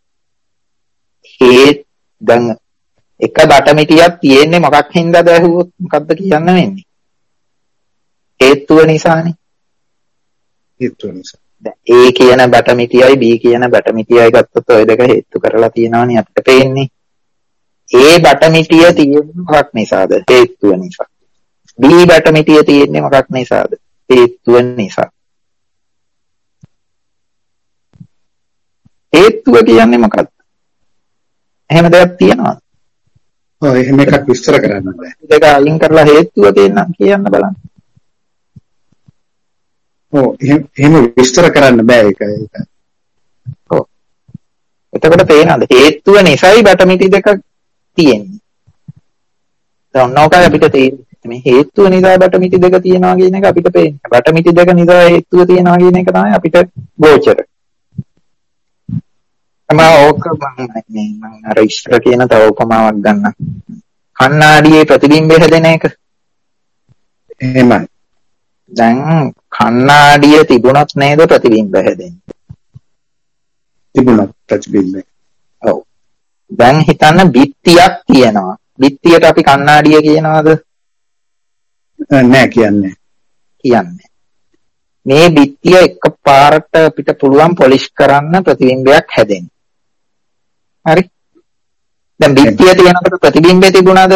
දැන් එක බටමිටියක් තියෙන්නේ මොකක් හින්දාද ඇහුවොත් මොකද්ද කියන්න වෙන්නේ? හේතුව නිසානේ. හේතුව නිසා. දැන් A කියන බටමිටියයි B කියන බටමිටියයි ගත්තොත් ඔය දෙක හේතු කරලා තියෙනවනේ අපිට පේන්නේ. A බටමිටිය තියෙන්නේ මොකක් නිසාද? හේතුව නිසා. B බටමිටිය තියෙන්නේ මොකක් නිසාද? හේතුව නිසා. හේතුව කියන්නේ මොකක්ද? එහෙම දෙයක් තියෙනවද? ඔව් එහෙම එකක් විස්තර කරන්න බෑ. දෙක අයින් කරලා හේතුව කියන්න බලන්න. ඔව් එහෙම විස්තර කරන්න බෑ ඒක. ඔව්. එතකොට තේනද හේතුව නිසායි බටමිටි දෙක තියෙන්නේ. දැන් ඔන්නෝකයි අපිට තේරෙන්නේ මේ හේතුව නිසා බටමිටි දෙක තියෙනවා කියන එක අපිට පේන්නේ. බටමිටි දෙක නිසා හේතුව තියෙනවා කියන එක තමයි අපිට ගෝචර. ඕක මම අර ඉස්සර කියන තව උපමාවක් ගන්න. කණ්ණාඩියේ ප්‍රතිබිම්බය හැදෙන එක. එහෙමයි. දැන් කණ්ණාඩිය තිබුණොත් නේද ප්‍රතිබිම්බ හැදෙන්නේ? තිබුණොත් ප්‍රතිබිම්බය. ඔව්. දැන් හිතන්න බිත්තියක් තියෙනවා. බිත්තියට අපි කණ්ණාඩිය කියනවාද? නෑ කියන්නේ. මේ බිත්තිය එකපාරට අපිට පුළුවන් පොලිෂ් කරන්න ප්‍රතිබිම්බයක් හැදෙන්න. හරි. දැන් බිත්තිය තියෙනකොට ප්‍රතිබිම්බය තිබුණාද?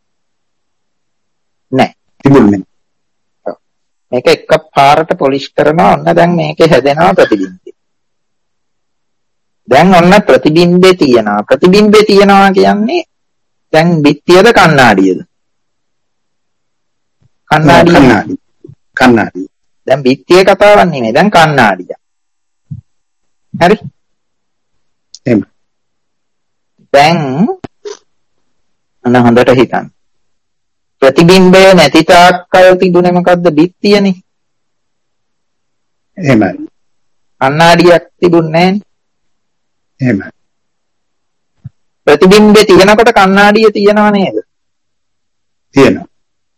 නෑ. තිබුණේ. මේක එකපාරට පොලිෂ් කරනවා. ඔන්න දැන් මේකේ හැදෙනවා ප්‍රතිබිම්බය. දැන් ඔන්න ප්‍රතිබිම්බේ තියෙනවා. ප්‍රතිබිම්බේ තියෙනවා කියන්නේ දැන් බිත්තියද කණ්ණාඩියද? කණ්ණාඩිය. දැන් බිත්තියේ කතාවක් නෙමෙයි. දැන් කණ්ණාඩිය. හරි? එහෙම. දැන් අන්න හොඳට හිතන්න. ප්‍රතිබිම්බය නැති තාක්කල් තිබුණේ මොකද්ද? බිත්තියනේ. එහෙමයි. කණ්ණාඩියක් තිබුණේ නැහැ. එහෙමයි. ප්‍රතිබිම්බේ තියෙනකොට කණ්ණාඩිය තියෙනව නේද? තියෙනවා.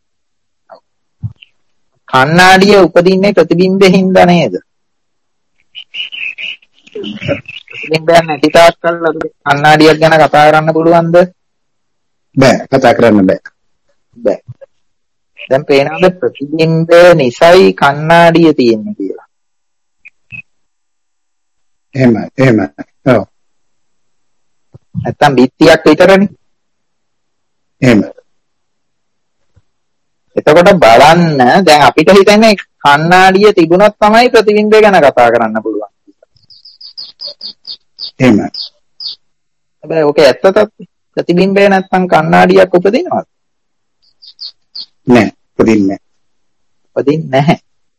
කණ්ණාඩිය උපදින්නේ ප්‍රතිබිම්බෙ හින්දා නේද? ප්‍රතිබිම්බයක් නැති තාක්කල් අපිට කණ්ණාඩියක් ගැන කතා කරන්න පුළුවන්ද? බෑ. කතා කරන්න බෑ. බෑ. දැන් පේනවද ප්‍රතිබිම්බය නිසයි කණ්ණාඩිය තියෙන්නේ කියලා? එහෙමයි. ඔව්. නැත්තම් බිත්තියක් විතරනේ. එහෙම. එතකොට බලන්න දැන් අපිට හිතන්නේ කණ්ණාඩිය තිබුණොත් තමයි ප්‍රතිබිම්බය ගැන කතා කරන්න පුළුවන්. එහෙමයි. හැබැයි ඔක ඇත්ත තත්ත්වය. ප්‍රතිබිම්බය නැත්තම් කණ්ණාඩියක් උපදිනවද? නෑ. උපදින්නේ නැහැ.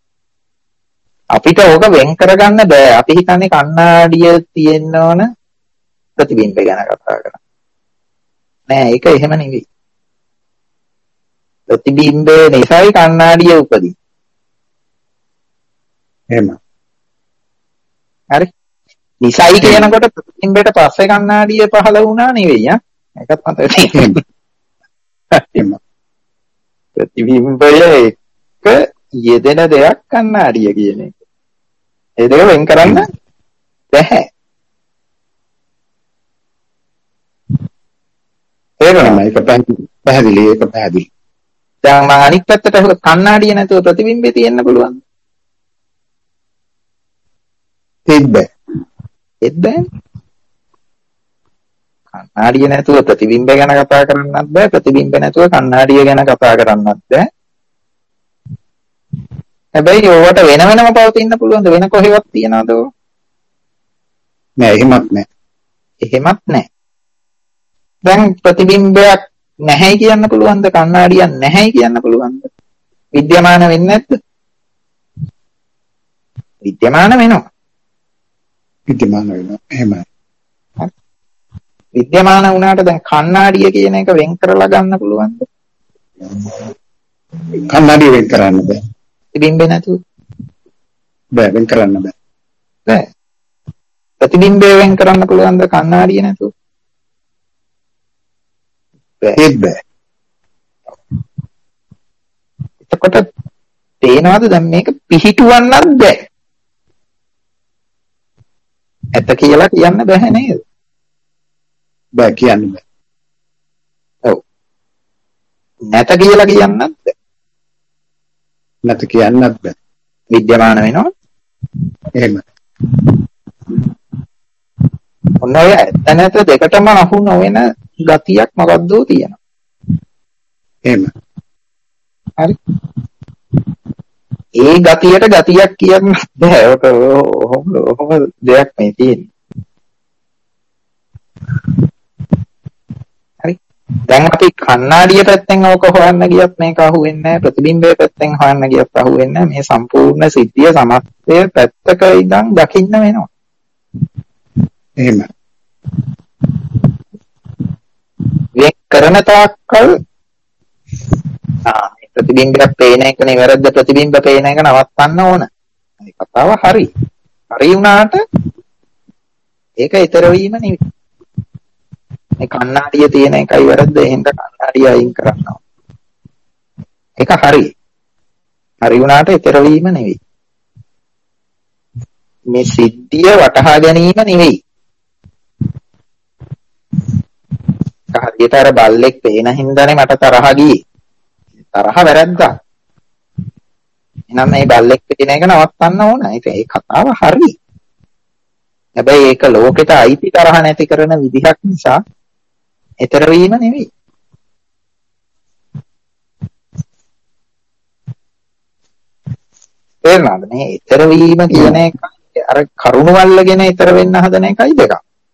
අපිට ඕක වෙන් කරගන්න බෑ. අපි හිතන්නේ කණ්ණාඩිය තියෙන්න ඕන ප්‍රතිබිම්බය ගැන කතා කරන්න. නෑ ඒක එහෙම නෙවෙයි. ප්‍රතිබිම්බය නිසායි කණ්ණාඩිය උපදින්නේ. එහෙම. හරි. නිසයි කියනකොට ප්‍රතිබිම්බයට පස්සේ කණ්ණාඩිය පහළ වුණා නෙවෙයි ආ. ඒකත් මතක තියෙන්න. එහෙම. ප්‍රතිබිම්බය එක යෙදෙන දෙයක් කණ්ණාඩිය කියන එක. ඒ දෙක වෙන් කරන්න බැහැ. ඒක පැහැදිලි. දැන් මම අනිත් පැත්තට කණ්ණාඩිය නැතුව ප්‍රතිබිම්බේ තියෙන්න පුළුවන්. ඒත් බෑ. කණ්ණාඩිය නැතුව ප්‍රතිබිම්බය ගැන කතා කරන්නත් බෑ. ප්‍රතිබිම්බ නැතුව කණ්ණාඩිය ගැන කතා කරන්නත් බෑ. හැබැයි ඕවට වෙන වෙනම පවතින්න පුළුවන්ද? වෙන කොහෙවත් තියනවද? නෑ එහෙමත් නෑ. දැන් ප්‍රතිබිම්බයක් නැහැයි කියන්න පුළුවන්ද? කණ්ණාඩියක් නැහැයි කියන්න පුළුවන්ද? විද්‍යමාන වෙන්නේ නැද්ද? විද්‍යමාන වෙනවා. එහෙමයි. විද්‍යමාන වුණාට දැන් කණ්ණාඩිය කියන එක වෙන් කරලා ගන්න පුළුවන්ද? කණ්ණාඩිය වෙන් කරන්න බෑ. ප්‍රතිබිම්බේ නැතුව බෑ වෙන් කරන්න බෑ. ප්‍රතිබිම්බය වෙන් කරන්න පුළුවන්ද කණ්ණාඩිය නැතුව? ඒත් බෑ. අපට පේනවාද දැන් මේක පිහිටුවන්නත් බෑ. ඇත්ත කියලා කියන්න බෑ නේද? බෑ කියන්න බෑ. ඔව්. නැත කියලා කියන්නත් බෑ. නැත කියන්නත් බෑ. විද්‍යමාන වෙනවා. එහෙම. ඔන්න ඔය ඇත්ත නැත දෙකටම අහු නොවන ගතියක් මොකද්ද තියෙනවා. එහෙම. හරි. ඒ ගතියට ගතියක් කියන්න බෑ. ඔහොම දෙයක් මේ තියෙන්නේ. හරි. දැන් අපි කණ්ණාඩිය පැත්තෙන් ඕක හොයන්න ගියත් මේක අහුවෙන්නේ නැහැ. ප්‍රතිබිම්බය පැත්තෙන් හොයන්න ගියත් අහුවෙන්නේ නැහැ. මේ සම්පූර්ණ සිද්ධිය සමස්තය පැත්තක ඉඳන් දකින්න වෙනවා. එහෙම. මේ කරන තාක්කල් ප්‍රතිබිම්බයක් පේන එක නෙවෙරද්ද ප්‍රතිබිම්බ පේන එක නවත්තන්න ඕන. මේ කතාව හරි. හරි වුණාට ඒක ඊතර වීම නෙවෙයි. මේ කණ්ණාඩිය තියෙන එකයි වැරද්ද. එහෙනම් කණ්ණාඩිය අයින් කරන්න ඕන. ඒක හරි. හරි වුණාට ඊතර වීම නෙවෙයි. මේ සිද්ධිය වටහා ගැනීම නෙවෙයි. හරියට අර බල්ලෙක් පේන හින්දානේ මට තරහ ගියේ. තරහ වැරද්දා. එහෙනම් මේ බල්ලෙක් පේන එක නවත්තන්න ඕන. ඒ කතාව හරි. හැබැයි ඒක ලෝකෙට අයිති තරහ නැති කරන විදිහක් නිසා ඊතර වීම නෙවෙයි. එහෙනම් මේ ඊතර වීම කියන එක අර කරුණ වල්ලගෙන ඊතර වෙන්න හදන එකයි දෙකක්.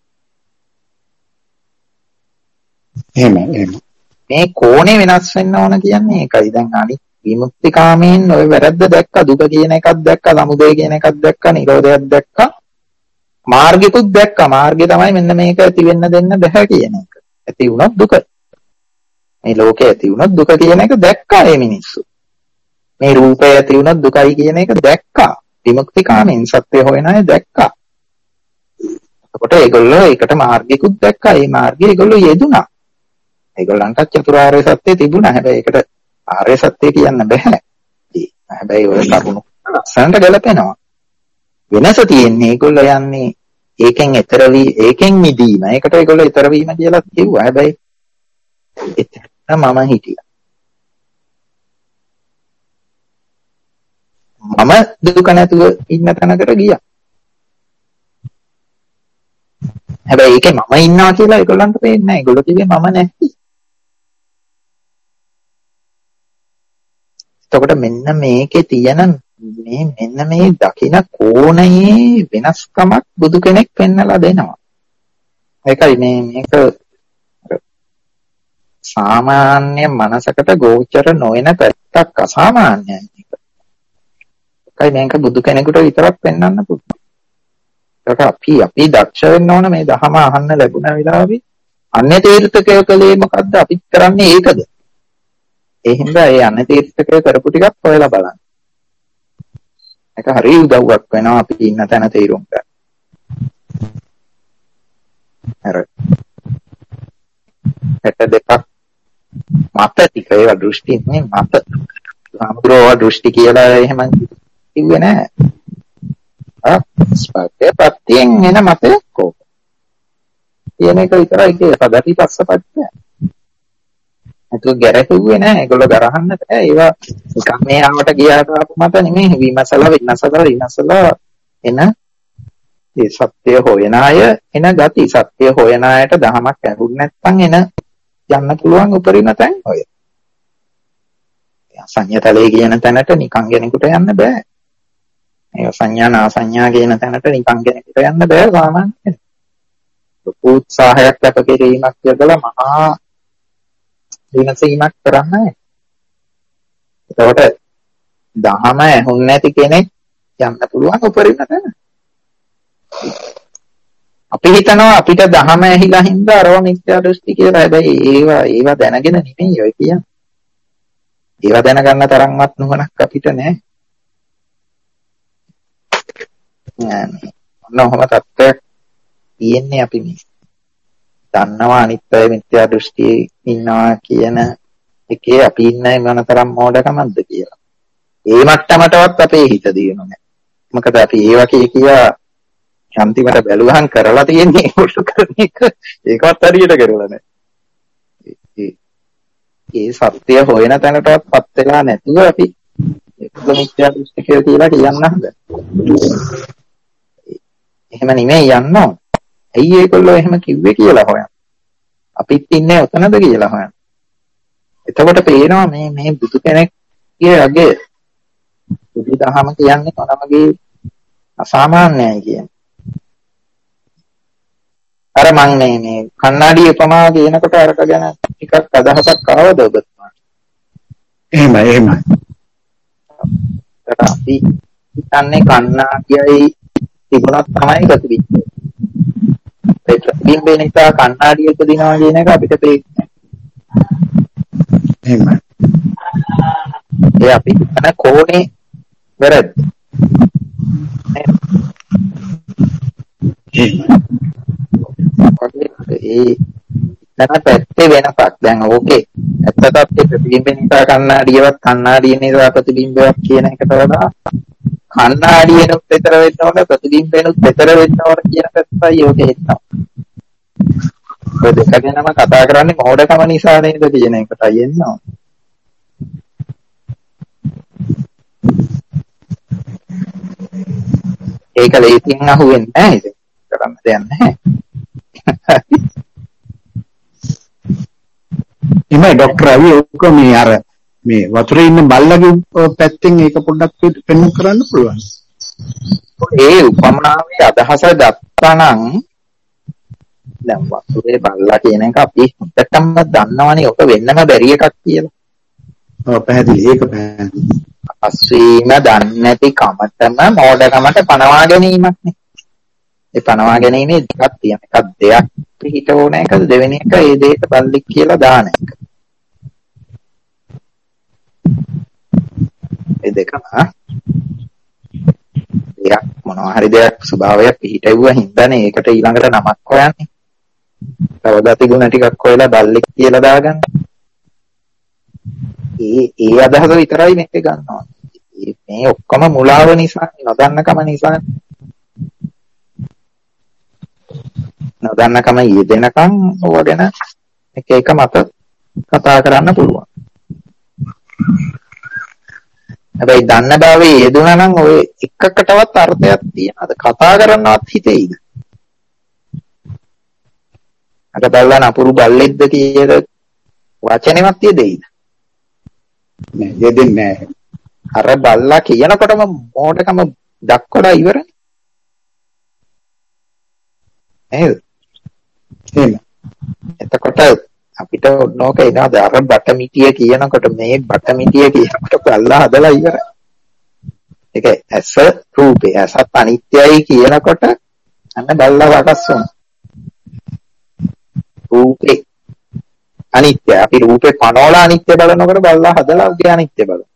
එහෙම. මේ කෝණේ වෙනස් වෙන්න ඕන කියන්නේ ඒකයි. දැන් අනිත් විමුක්තිකාමයෙන් ඔය වැරද්ද දැක්ක, දුක කියන එකක් දැක්ක, සමුදය කියන එකක් දැක්ක, නිරෝධයක් දැක්ක, මාර්ගිකුත් දැක්ක. මාර්ගය තමයි මෙන්න මේක ඇති වෙන්න දෙන්න බෑ කියන එක. ඇති වුණොත් දුක. මේ ලෝකේ ඇති වුණොත් දුක කියන එක දැක්කා මේ මිනිස්සු. මේ රූපය ඇති වුණොත් දුකයි කියන එක දැක්කා. විමුක්තිකාමයෙන් සත්‍ය හොයන අය දැක්කා. එතකොට ඒගොල්ලෝ ඒකට මාර්ගිකුත් දැක්කා. ඒ මාර්ගය ඒගොල්ලෝ යෙදුණා. ඒගොල්ලන්ට චතුරාර්ය සත්‍ය තිබුණා. හැබැයි ඒකට ආර්ය සත්‍ය කියන්න බෑ. හැබැයි ඔය කරුණු ලස්සනට ගැලපෙනවා. වෙනස තියෙන්නේ ඒගොල්ලෝ යන්නේ ඒකෙන් ඈතර වී ඒකෙන් මිදීම. ඒකට ඒගොල්ලෝ ඈතර වීම කියලා කිව්වා. හැබැයි එතන මම හිටියා. මම දුක නැතුව ඉන්න තැනකට ගියා. හැබැයි ඒකේ මම ඉන්නවා කියලා ඒගොල්ලන්ට පේන්නේ නැහැ. ඒගොල්ලෝ කිව්වේ මම නැති. එතකොට මෙන්න මේකේ තියෙන මෙන්න මේ දකින කෝණයේ වෙනස්කමක් බුදු කෙනෙක් පෙන්නලා දෙනවා. ඒකයි මේක සාමාන්‍ය මනසකට ගෝචර නොවන පැත්තක් අසාමාන්‍යයි. ඒකයි මේක බුදු කෙනෙකුට විතරක් පෙන්වන්න පුළුවන්. ඒක අපි දක්ෂ වෙන්න ඕන මේ දහම අහන්න ලැබුණ වෙලාවේ අන්‍ය තීර්ථකයෝ කලේ මොකද්ද අපිත් කරන්නේ ඒකද? ඒ හින්දා ඒ අන්‍ය තීර්ථකයෝ කරපු ටිකක් හොයලා බලන්න. ඒක හරි උදව්වක් වෙනවා අපි ඉන්න තැන තීරුම් ගන්න. හරි. ඒක දෙකක් මත ටික ඒවා දෘෂ්ටි නෙමෙයි මත. සම්පූර්ණ දෘෂ්ටි කියලා එහෙම කිව්වේ නෑ. ස්පර්ශය ප්‍රත්‍යයෙන් එන මතයක් කෝක. කියන එක විතරයි කියේ පදටි පස්සපච්චය. ඒක ගැරහුවේ නෑ. ඒගොල්ලෝ ගරහන්න බෑ. ඒවා නිකන් මේ ආවට ගියාට ආපු මත නෙමෙයි විමසලා එන ඒ සත්‍ය හොයන අය එන ගති. සත්‍ය හොයන අයට දහමක් ඇහුන්නේ නැත්නම් එන යන්න පුළුවන් උපරිම තැන් ඔය. සංයතලයේ කියන තැනට නිකන් කෙනෙකුට යන්න බෑ. ඒ සංඥා නාසංඥා කියන තැනට නිකන් කෙනෙකුට යන්න බෑ සාමාන්‍යයෙන්. ලොකු උත්සාහයක් අප කිරීමක් යොදලා මහා විමසීමක් කරන්නේ. එතකොට දහම ඇහුන්නේ නැති කෙනෙක් යන්න පුළුවන් උපරිම තැන. අපි හිතනවා අපිට දහම ඇහිලා හින්දා අරව මිත්‍යා දෘෂ්ටි කියලා. හැබැයි ඒවා දැනගෙන නෙමෙයි ඔය කියන්නේ. ඒවා දැනගන්න තරම්වත් නුවණක් අපිට නැහැ. ඔන්නෝම තත්ත්වයක් තියෙන්නේ අපි මේ. දන්නවා අනිත්‍ය මිත්‍යා දෘෂ්ටියේ ඉන්නවා කියන එකේ අපි ඉන්නේ මොන තරම් මෝඩකමක්ද කියලා. ඒ මට්ටමටවත් අපේ හිත දියුණු නැහැ. මොකද අපි ඒ වගේ කියා අන්තිමට බැලුවහන් කරලා තියෙන්නේ පොඩු කරන එක ඒකවත් හරියට කරලා නැහැ. ඒ සත්‍ය හොයන තැනටවත් පත් වෙලා නැතුව අපි මිත්‍යා දෘෂ්ටිකය කියලා කියන්න හදා. එහෙම නෙමෙයි යන්න ඕන. ඇයි ඒගොල්ලෝ එහෙම කිව්වේ කියලා හොයන්න. අපිත් ඉන්නේ ඔතනද කියලා හොයන්න. එතකොට පේනවා මේ බුදු කෙනෙක්ගේ අගේ බුදුදහම කියන්නේ මොනවගේ අසාමාන්‍යයි කියන්නේ. අර මං මේ කන්නාඩි උපමාව කියනකොට අරක ගැන ටිකක් අදහසක් ආවද ඔබතුමාට? එහෙමයි. අපි හිතන්නේ කන්නාඩියයි තිබුණත් තමයි ප්‍රතිබිම්බය. ඒ ප්‍රතිබිම්බේ නිසා කන්නාඩිය උපදිනවා කියන එක අපිට තේරෙන්නේ එහෙමයි. ඒ අපි හිතන කෝණේ වැරද්ද. ඒ දැන් පැත්තේ වෙනසක්. දැන් ඕකේ. ඇත්තටත් ඒ ප්‍රතිබිම්බේ නිසා කන්නාඩියවත් කන්නාඩිය නිසා ප්‍රතිබිම්බයක් කියන එකට වඩා කන්නාඩියනොත් විතර වෙන්න ඕන ප්‍රතිබිම්බේනොත් විතර වෙන්න ඕන කියන පැත්තයි ඕකේ එනවා. ඔය දෙක ගැනම කතා කරන්නේ මොඩකම නිසා නේද කියන එකටයි එනවා. ඒක ලේසියෙන් අහුවෙන්නේ නැහැ ඉතින්. කරන්න දෙයක් නැහැ. එමේ ડોક્ટર අවිය ඔක මේ අර මේ වතුරේ ඉන්න බල්ලගේ පැත්තෙන් ඒක පොඩ්ඩක් පෙන්වන්න කරන්න පුළුවන්. ඒ උපමාවේ අදහස ගත්තානම් දැන් වතුරේ බල්ලා කියන එක අපි හොඳටම දන්නවනේ ඔක වෙන්නම බැරි එකක් කියලා. ඔව් පැහැදිලි. ඒක පැහැදිලි. අස්වීම දන්නේ නැති කමතම මෝඩකමට පනවා ගැනීමක් නේ. ඒ පනවා ගැනීමේ දෙකක් තියෙන. එකක් දෙයක් පිට ඕන එක, දෙවෙනි එක ඒ දෙයට බල්ලෙක් කියලා දාන එක. ඒ දෙකම දෙයක් මොනවා හරි දෙයක් ස්වභාවයක් පිහිටවුවා හින්දානේ ඒකට ඊළඟට නමක් හොයන්නේ. තව ගති ගුණ ටිකක් හොයලා බල්ලෙක් කියලා දාගන්න. ඒ අදහස විතරයි මේක ගන්නවා. මේ ඔක්කොම මුලාව නිසා, නොදන්නකම නිසා. නොදන්නකම යෙදෙනකම් ඕවා ගැන එක එක මත කතා කරන්න පුළුවන්. හැබැයි දන්න බවේ යෙදුණා නම් ඔය එකකටවත් අර්ථයක් තියනද? කතා කරන්නවත් හිතෙයිද? අර බල්ලා නපුරු බල්ලෙක්ද කියන වචනේවත් යෙදෙයිද? නෑ යෙදෙන්නේ නෑ. අර බල්ලා කියනකොටම මොඩකම දක්වලා ඉවරනේ. නේද? එහෙම. එතකොට අපිට ඕනෝක එනවා අර බටමිටිය කියනකොට මේ බටමිටිය කියනකොට බල්ලා හදලා ඉවරයි. ඒක ඇස රූපේ ඇසත් අනිත්‍යයි කියනකොට අන්න බල්ලා වකස් වුණා. රූපේ අනිත්‍ය. අපි රූපේ පනෝලා අනිත්‍ය බලනකොට බල්ලා හදලා උගේ අනිත්‍ය බලනවා.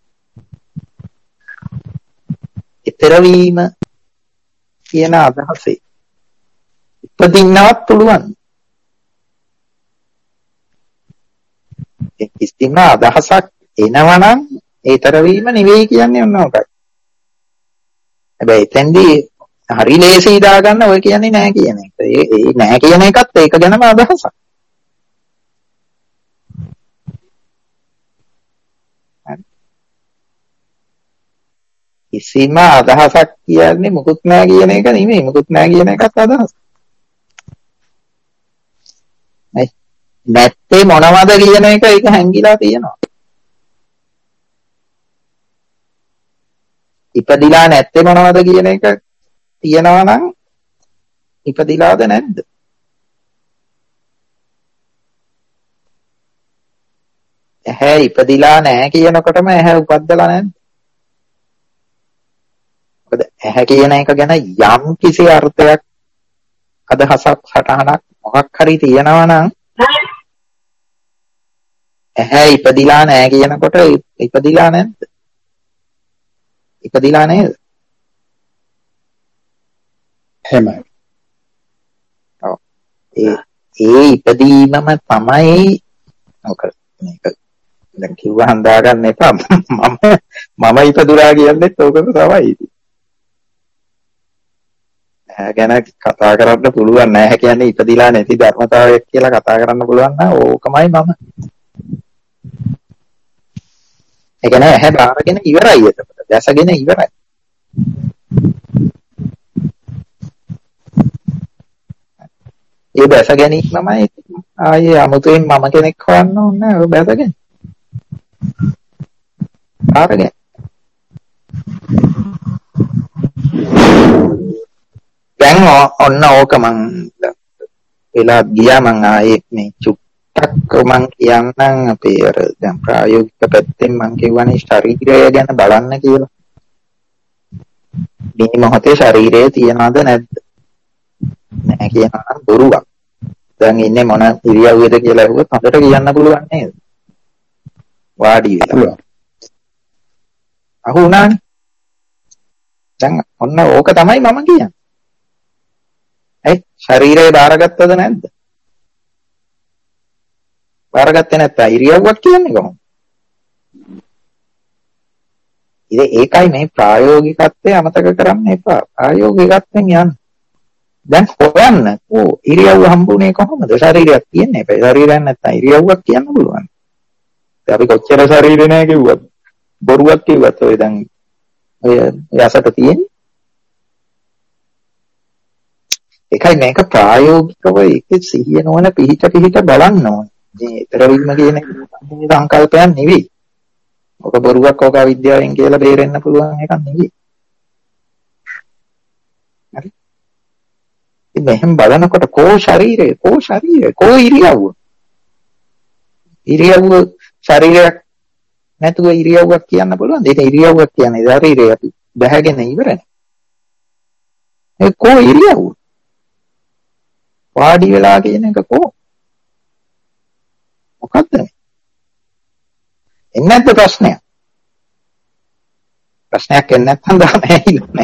ඊතර වීම කියන අදහසේ ඉපදින්නවත් පුළුවන්. කිසිම අදහසක් එනවනම් ඊතර වීම නෙවෙයි කියන්නේ ඔන්න ඔකයි. හැබැයි එතෙන්දී හරි ලේසි දාගන්න ඔය කියන්නේ නෑ කියන එක. ඒ නෑ කියන එකත් ඒක ගැනම අදහසක්. කිසිම අදහසක් කියන්නේ මුකුත් නෑ කියන එක නෙමෙයි. මුකුත් නෑ කියන එකත් අදහසක්. නැත්තේ මොනවද කියන එක ඒක හැංගිලා තියෙනවා. ඉපදිලා නැත්තේ මොනවද කියන එක තියෙනවා නම් ඉපදිලාද නැද්ද? ඇහැ ඉපදිලා නැහැ කියනකොටම ඇහැ උපද්දලා නැද්ද? මොකද ඇහැ කියන එක ගැන යම් කිසි අර්ථයක් අදහසක් සටහනක් මොකක් හරි තියෙනවා නම් ඇහැ ඉපදිලා නැහැ කියනකොට ඉපදිලා නැද්ද? ඉපදිලා නේද? එහෙමයි. ඔව්. ඒ ඉපදීමම තමයි මොකද මේක දැන් කිව්වහන් දාගන්න එපා. මම ඉපදුරා කියන්නේත් ඕකම තමයි. ගැන කතා කරන්න පුළුවන් නැහැ කියන්නේ ඉපදිලා නැති ධර්මතාවයක් කියලා කතා කරන්න පුළුවන් නම් ඕකමයි මම. ඒ කියන්නේ ඇහැ බාරගෙන ඉවරයි එතකොට. දැසගෙන ඉවරයි. ඒ දැස ගැනීමමයි ආයේ 아무තෙන් මම කෙනෙක් හොයන්න ඕනේ ඔය දැසගෙන. බාරගෙන. දැන් ඔන්න ඕක මං වෙලා ගියා මං ආයේ මේ චුට්ටක් මං කියන්නම් අපේ අර දැන් ප්‍රායෝගික පැත්තෙන් මං කියවනේ ශරීරය ගැන බලන්න කියලා. මේ මොහොතේ ශරීරය තියනවද නැද්ද? නැහැ කියනවා නම් බොරුවක්. දැන් ඉන්නේ මොන ඉරියව්වේද කියලා අහුවොත් හොඳට කියන්න පුළුවන් නේද? වාඩි වෙලා. අහුණානේ. දැන් ඔන්න ඕක තමයි මම කියන්නේ. ශරීරය බාරගත්තද නැද්ද? බාරගත්තේ නැත්නම් ඉරියව්වක් කියන්නේ කොහොමද? ඒකයි මේ ප්‍රායෝගිකත්වය අමතක කරන්න එපා. ප්‍රායෝගිකත්වෙන් යන්න. දැන් හොයන්න. ඉරියව්ව හම්බුනේ කොහොමද? ශරීරයක් තියන්නේ. ඒ ශරීරයක් නැත්නම් ඉරියව්වක් කියන්න පුළුවන්. දැන් අපි කොච්චර ශරීරේ නැහැ කිව්වත් බොරුවක් කිව්වත් ඔය දැන් ඔය යසට තියෙන්නේ. ඒකයි මේක ප්‍රායෝගිකව ඒකේ සිහිය නොවන පිහිට බලන්න ඕනේ. මේ ඊතර වීම කියන සංකල්පයක් නෙවෙයි. ඔක බොරුවක් ඔක අවිද්‍යාවෙන් කියලා බේරෙන්න පුළුවන් එකක් නෙවෙයි. හරි. මෙහෙම බලනකොට කෝ ශරීරය කෝ ඉරියව්ව ශරීරයක් නැතුව ඉරියව්වක් කියන්න පුළුවන්. ඒක ඉරියව්වක් කියන්නේ ශරීරය අපි බැහැගෙන ඉවරනේ. ඒ කෝ ඉරියව්ව වාඩි වෙලා කියන එක කෝ මොකද්ද මේ? එන්නේ නැද්ද ප්‍රශ්නයක්? ප්‍රශ්නයක් එන්නේ නැත්නම් දාන්නේ නැහැ.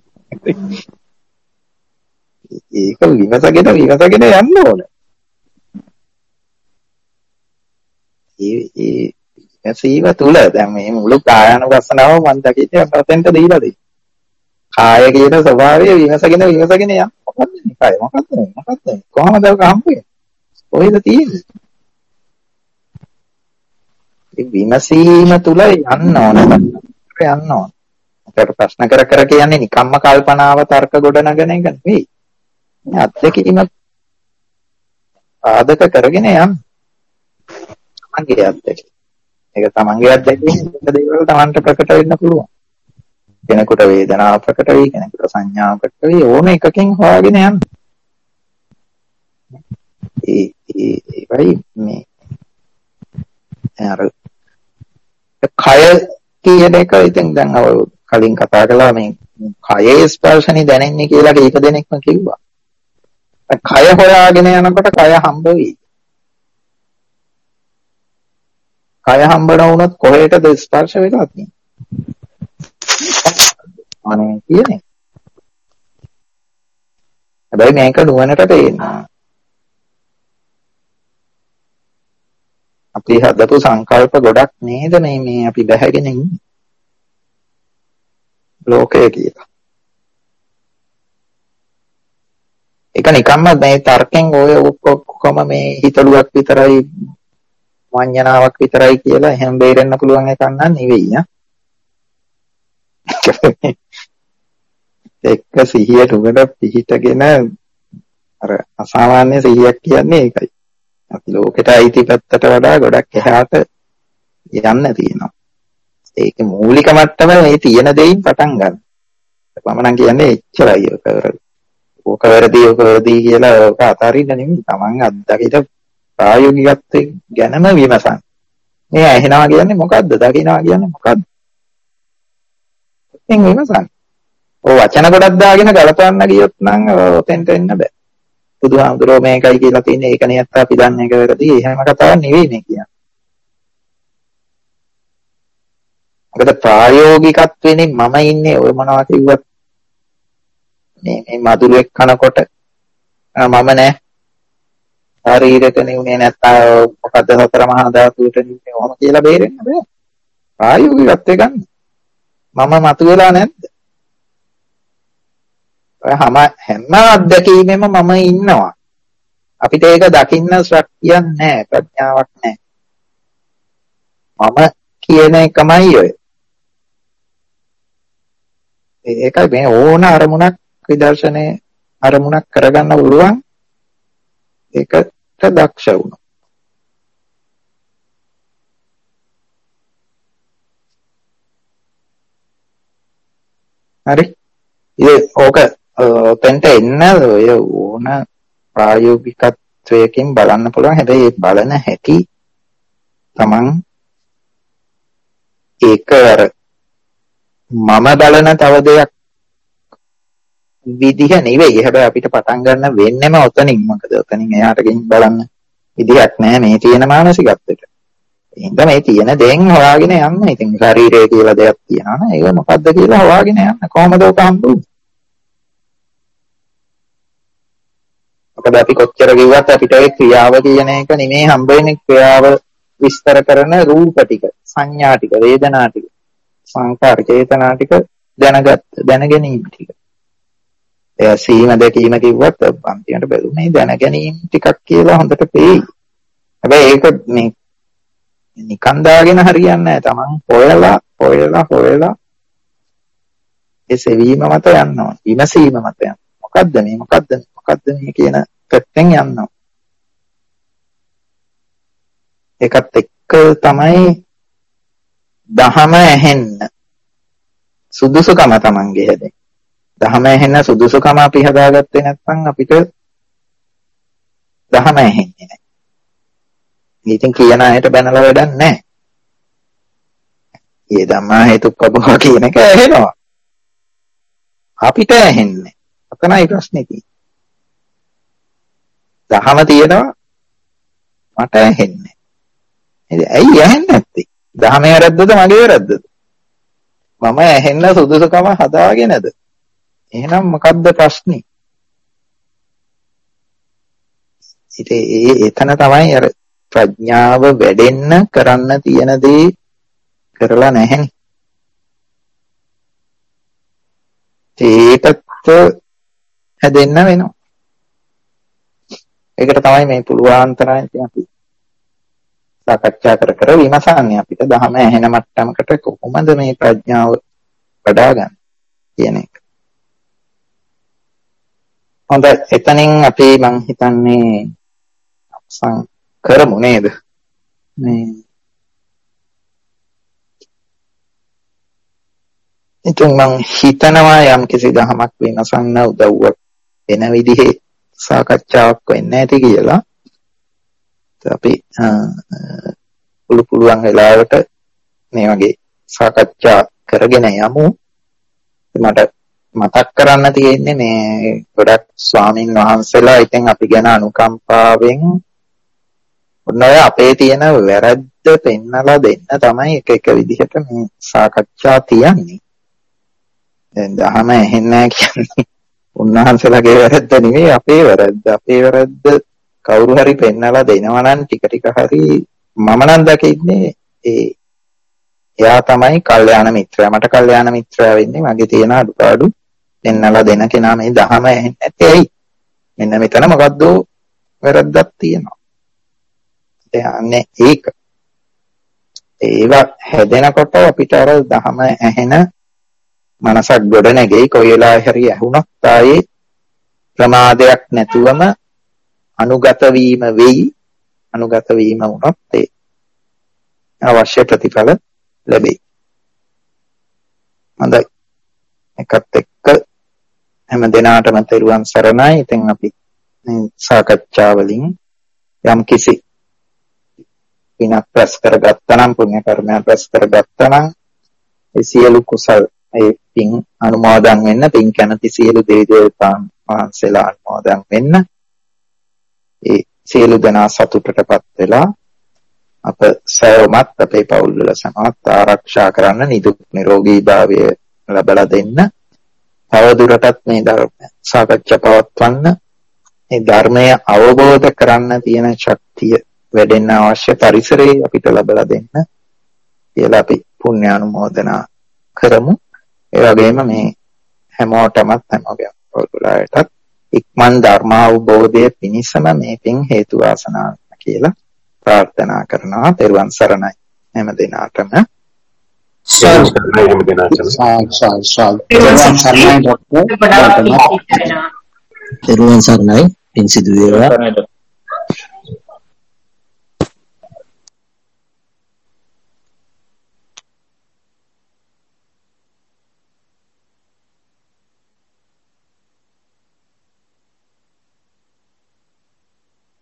ඒක විමසගෙන යන්න ඕන. ඒ විමසීම තුල දැන් මේ මුළු කායानुපස්සනාව මම දකින්නේ අපතෙන්ට දීලා දෙයි. කාය කියන ස්වභාවය විමසගෙන යන්න. මොකද්ද මේ කාය? මොකද්ද? කොහමද ඒක හම්බෙන්නේ? කොහෙද තියෙන්නේ? ඒ විමසීම තුල යන්න ඕන. ඒකට ප්‍රශ්න කර කියන්නේ නිකම්ම කල්පනාව තර්ක ගොඩනගන එක නෙවෙයි. මේ අත්දැකීම ආදක කරගෙන යන්න. තමන්ගේ අත්දැකීම. ඒක තමන්ගේ අත්දැකීම දේවල් තමන්ට ප්‍රකට වෙන්න පුළුවන්. කෙනෙකුට වේදනාව ප්‍රකට වෙයි, කෙනෙකුට සංඥාව ප්‍රකට වෙයි, ඕන එකකින් හොයාගෙන යන්න. ඒකයි මේ අර කය කියන එක ඉතින් දැන් අව කලින් කතා කළා මේ කයේ ස්පර්ශනේ දැනෙන්නේ කියලා කීප දෙනෙක්ම කිව්වා. කය හොයාගෙන යනකොට කය හම්බ වෙයි. කය හම්බ නොවුනොත් කොහෙටද ස්පර්ශ වෙලා තියෙන්නේ? අනේ කියන්නේ. හැබැයි මේක නුවණට තේරෙනවා. අපි හදපු සංකල්ප ගොඩක් නේද මේ අපි බැහැගෙන ඉන්නේ. ලෝකය කියලා. ඒක නිකම්ම මේ තර්කෙන් ඔය ඔක්කොම මේ හිතලුවක් විතරයි වඤ්ඤණාවක් විතරයි කියලා එහෙම බේරෙන්න පුළුවන් එකක් නන් නෙවෙයි ඈ. එක්ක සිහියට උඩ පිහිටගෙන අර අසාමාන්‍ය සිහියක් කියන්නේ ඒකයි. අපි ලෝකෙට අයිති පැත්තට වඩා ගොඩක් එහාට යන්න තියෙනවා. ඒක මූලික මට්ටම මේ තියෙන දෙයින් පටන් ගන්න. මම නම් කියන්නේ එච්චරයි ඔක වැරදි කියලා ඔක අතාරින්න නෙමෙයි. Taman අත්දකිත ප්‍රායෝගිකත්වයේ ගැනම විමසන්න. මේ ඇහෙනවා කියන්නේ මොකද්ද? දකිනවා කියන්නේ මොකද්ද? එතෙන් විමසන්න. ඔය වචන ගොඩක් දාගෙන ගලපන්න ගියොත් නම් ඔතෙන්ට එන්න බෑ. බුදුහාමුදුරුවෝ මේකයි කියලා තියෙන්නේ ඒක නෙයත් අපි දන්නේ ඒක වැරදි. එහෙම කතාවක් නෙවෙයි මේ කියන්නේ. මොකද ප්‍රායෝගිකත්වෙනේ මම ඉන්නේ ඔය මොනවා කිව්වත් මේ මధుරෙක් කනකොට මම නෑ. ශරීරයට නෙවුනේ නැත්නම් මොකද්ද සතර මහා ධාතුවට නෙවුනේ ඔහොම කියලා බේරෙන්න බෑ. ප්‍රායෝගිකත්වය ගන්න. මම මතුවලා නැද්ද? හැම අත්දැකීමෙම මම ඉන්නවා. අපිට ඒක දකින්න ශක්තියක් නැහැ, ප්‍රඥාවක් නැහැ. මම කියන එකමයි ඔය. ඒකයි මේ ඕන අරමුණක් විදර්ශනේ අරමුණක් කරගන්න පුළුවන්. ඒකට දක්ෂ වුණා. හරි. ඕක තෙන්ට එන්න ඔය ඕන ප්‍රායෝගිකත්වයකින් බලන්න පුළුවන්. හැබැයි ඒ බලන හැටි තමන් ඒක අර මම බලන තව දෙයක් විදිහ නෙවෙයි. හැබැයි අපිට පටන් ගන්න වෙන්නේම ඔතනින්. මොකද ඔතනින් එහාට ගෙන් බලන්න විදිහක් නැහැ මේ තියෙන මානසිකත්වයට. එහෙනම් මේ තියෙන දෙයින් හොයාගෙන යන්න. ඉතින් ශරීරය කියලා දෙයක් තියෙනවා නේ. ඒක මොකද්ද කියලා හොයාගෙන යන්න. කොහොමද ඔක හම්බුනේ? මොකද අපි කොච්චර කිව්වත් අපිට ඒ ක්‍රියාව කියන එක නෙමේ හම්බ වෙන්නේ. ක්‍රියාව විස්තර කරන රූප ටික, සංඥා ටික, වේදනා ටික, සංකාර චේතනා ටික දැනගැනීම ටික. එයා සීම දැකීම කිව්වත් අන්තිමට බැලුනේ දැනගැනීම ටිකක් කියලා හොඳට පේයි. හැබැයි ඒක මේ නිකන් දාගෙන හරියන්නේ නැහැ. Taman හොයලා ඒ සෙවීම මත යනවා. විමසීම මත යනවා. මොකද්ද මේ කියන පැත්තෙන් යනවා. ඒකත් එක්ක තමයි දහම ඇහෙන්න සුදුසුකම Tamanගේ හැදෙන්නේ. දහම ඇහෙන්න සුදුසුකම අපි හදාගත්තේ නැත්නම් අපිට දහම ඇහෙන්නේ නැහැ. ඉතින් කියන අයට බැනලා වැඩක් නැහැ. ඒ ධම්මා හේතුප්පබව කියන එක ඇහෙනවා. අපිට ඇහෙන්නේ. අතනයි ප්‍රශ්නේ තියෙන්නේ. දහම තියෙනවා මට ඇහෙන්නේ. ඇයි ඇහෙන්නේ නැත්තේ? දහමේ වැරද්දද මගේ වැරද්දද? මම ඇහෙන්න සුදුසුකම හදාගෙනද? එහෙනම් මොකද්ද ප්‍රශ්නේ? එතන තමයි අර ප්‍රඥාව වැඩෙන්න කරන්න තියෙන දේ කරලා නැහැනේ. ඒකත් හැදෙන්න වෙනවා. ඒකට තමයි මේ පුළුවන් තරම් අපි සාකච්ඡා කර විමසන්නේ අපිට දහම ඇහෙන මට්ටමකට කොහොමද මේ ප්‍රඥාව වඩාගන්නේ කියන එක. හොඳයි එතනින් අපි මං හිතන්නේ කරමු නේද? මේ ඉතින් මං හිතනවා යම් කිසි දහමක් විමසන්න උදව්වක් වෙන විදිහේ සාකච්ඡාවක් වෙන්න ඇති කියලා. අපි පුළුවන් වෙලාවට මේ වගේ සාකච්ඡා කරගෙන යමු. මට මතක් කරන්න තියෙන්නේ මේ ගොඩක් ස්වාමින් වහන්සේලා ඉතින් අපි ගැන අනුකම්පාවෙන් ඔන්න ඔය අපේ තියෙන වැරද්ද පෙන්නලා දෙන්න තමයි එක විදිහට මේ සාකච්ඡා තියන්නේ. දැන් දහම ඇහෙන්නේ නැහැ කියන්නේ උන්වහන්සේලාගේ වැරද්ද නෙවෙයි අපේ වැරද්ද. අපේ වැරද්ද කවුරු හරි පෙන්නලා දෙනවා නම් ටික හරි මම නම් දකින්නේ එයා තමයි කල්යාණ මිත්‍රයා. මට කල්යාණ මිත්‍රයා වෙන්නේ මගේ තියෙන අඩුපාඩු පෙන්නලා දෙන කෙනා. මේ දහම ඇහෙන්නේ නැත්තේ ඇයි? මෙන්න මෙතන මොකද්ද වැරද්දක් තියෙනවා. එයාන්නේ ඒක. ඒවා හැදෙනකොට අපිට අර දහම ඇහෙන මනසක් ගොඩ නැගෙයි. කොයි වෙලාවෙ හරි ඇහුණොත් ආයේ ප්‍රමාදයක් නැතුවම අනුගත වීම වෙයි. අනුගත වීම වුණොත් ඒ අවශ්‍ය ප්‍රතිඵල ලැබෙයි. හොඳයි. එකත් එක්ක හැම දිනාටම තෙරුවන් සරණයි. ඉතින් අපි මේ සාකච්ඡා වලින් යම් කිසි පිනක් රැස් කරගත්තා නම් පුණ්‍ය කර්මයක් රැස් කරගත්තා නම් ඒ සියලු කුසල් ඒ පින් අනුමෝදන් වෙන්න, පින් කැමති සියලු දේවතාවුන් වහන්සේලා අනුමෝදන් වෙන්න. ඒ සියලු දෙනා සතුටටපත් වෙලා අප සෑමත් අපේ පවුල් වල සමත් ආරක්ෂා කරන්න, නිදුක් නිරෝගී භාවය ලබා දෙන්න. තව දුරටත් මේ ධර්ම සාකච්ඡා පවත්වන්න මේ ධර්මය අවබෝධ කරන්න තියෙන ශක්තිය වැඩෙන්න අවශ්‍ය පරිසරය අපිට ලැබලා දෙන්න කියලා අපි පුණ්‍ය අනුමෝදනා කරමු. ඒ වගේම මේ හැමෝටමත් හැමෝගෙම පොදුලායටත් ඉක්මන් ධර්ම අවබෝධය පිණිසම මේ පින් හේතු වාසනා කියලා ප්‍රාර්ථනා කරනවා. තෙරුවන් සරණයි හැම දිනාටම. තෙරුවන් සරණයි පින් සිදු වේවා.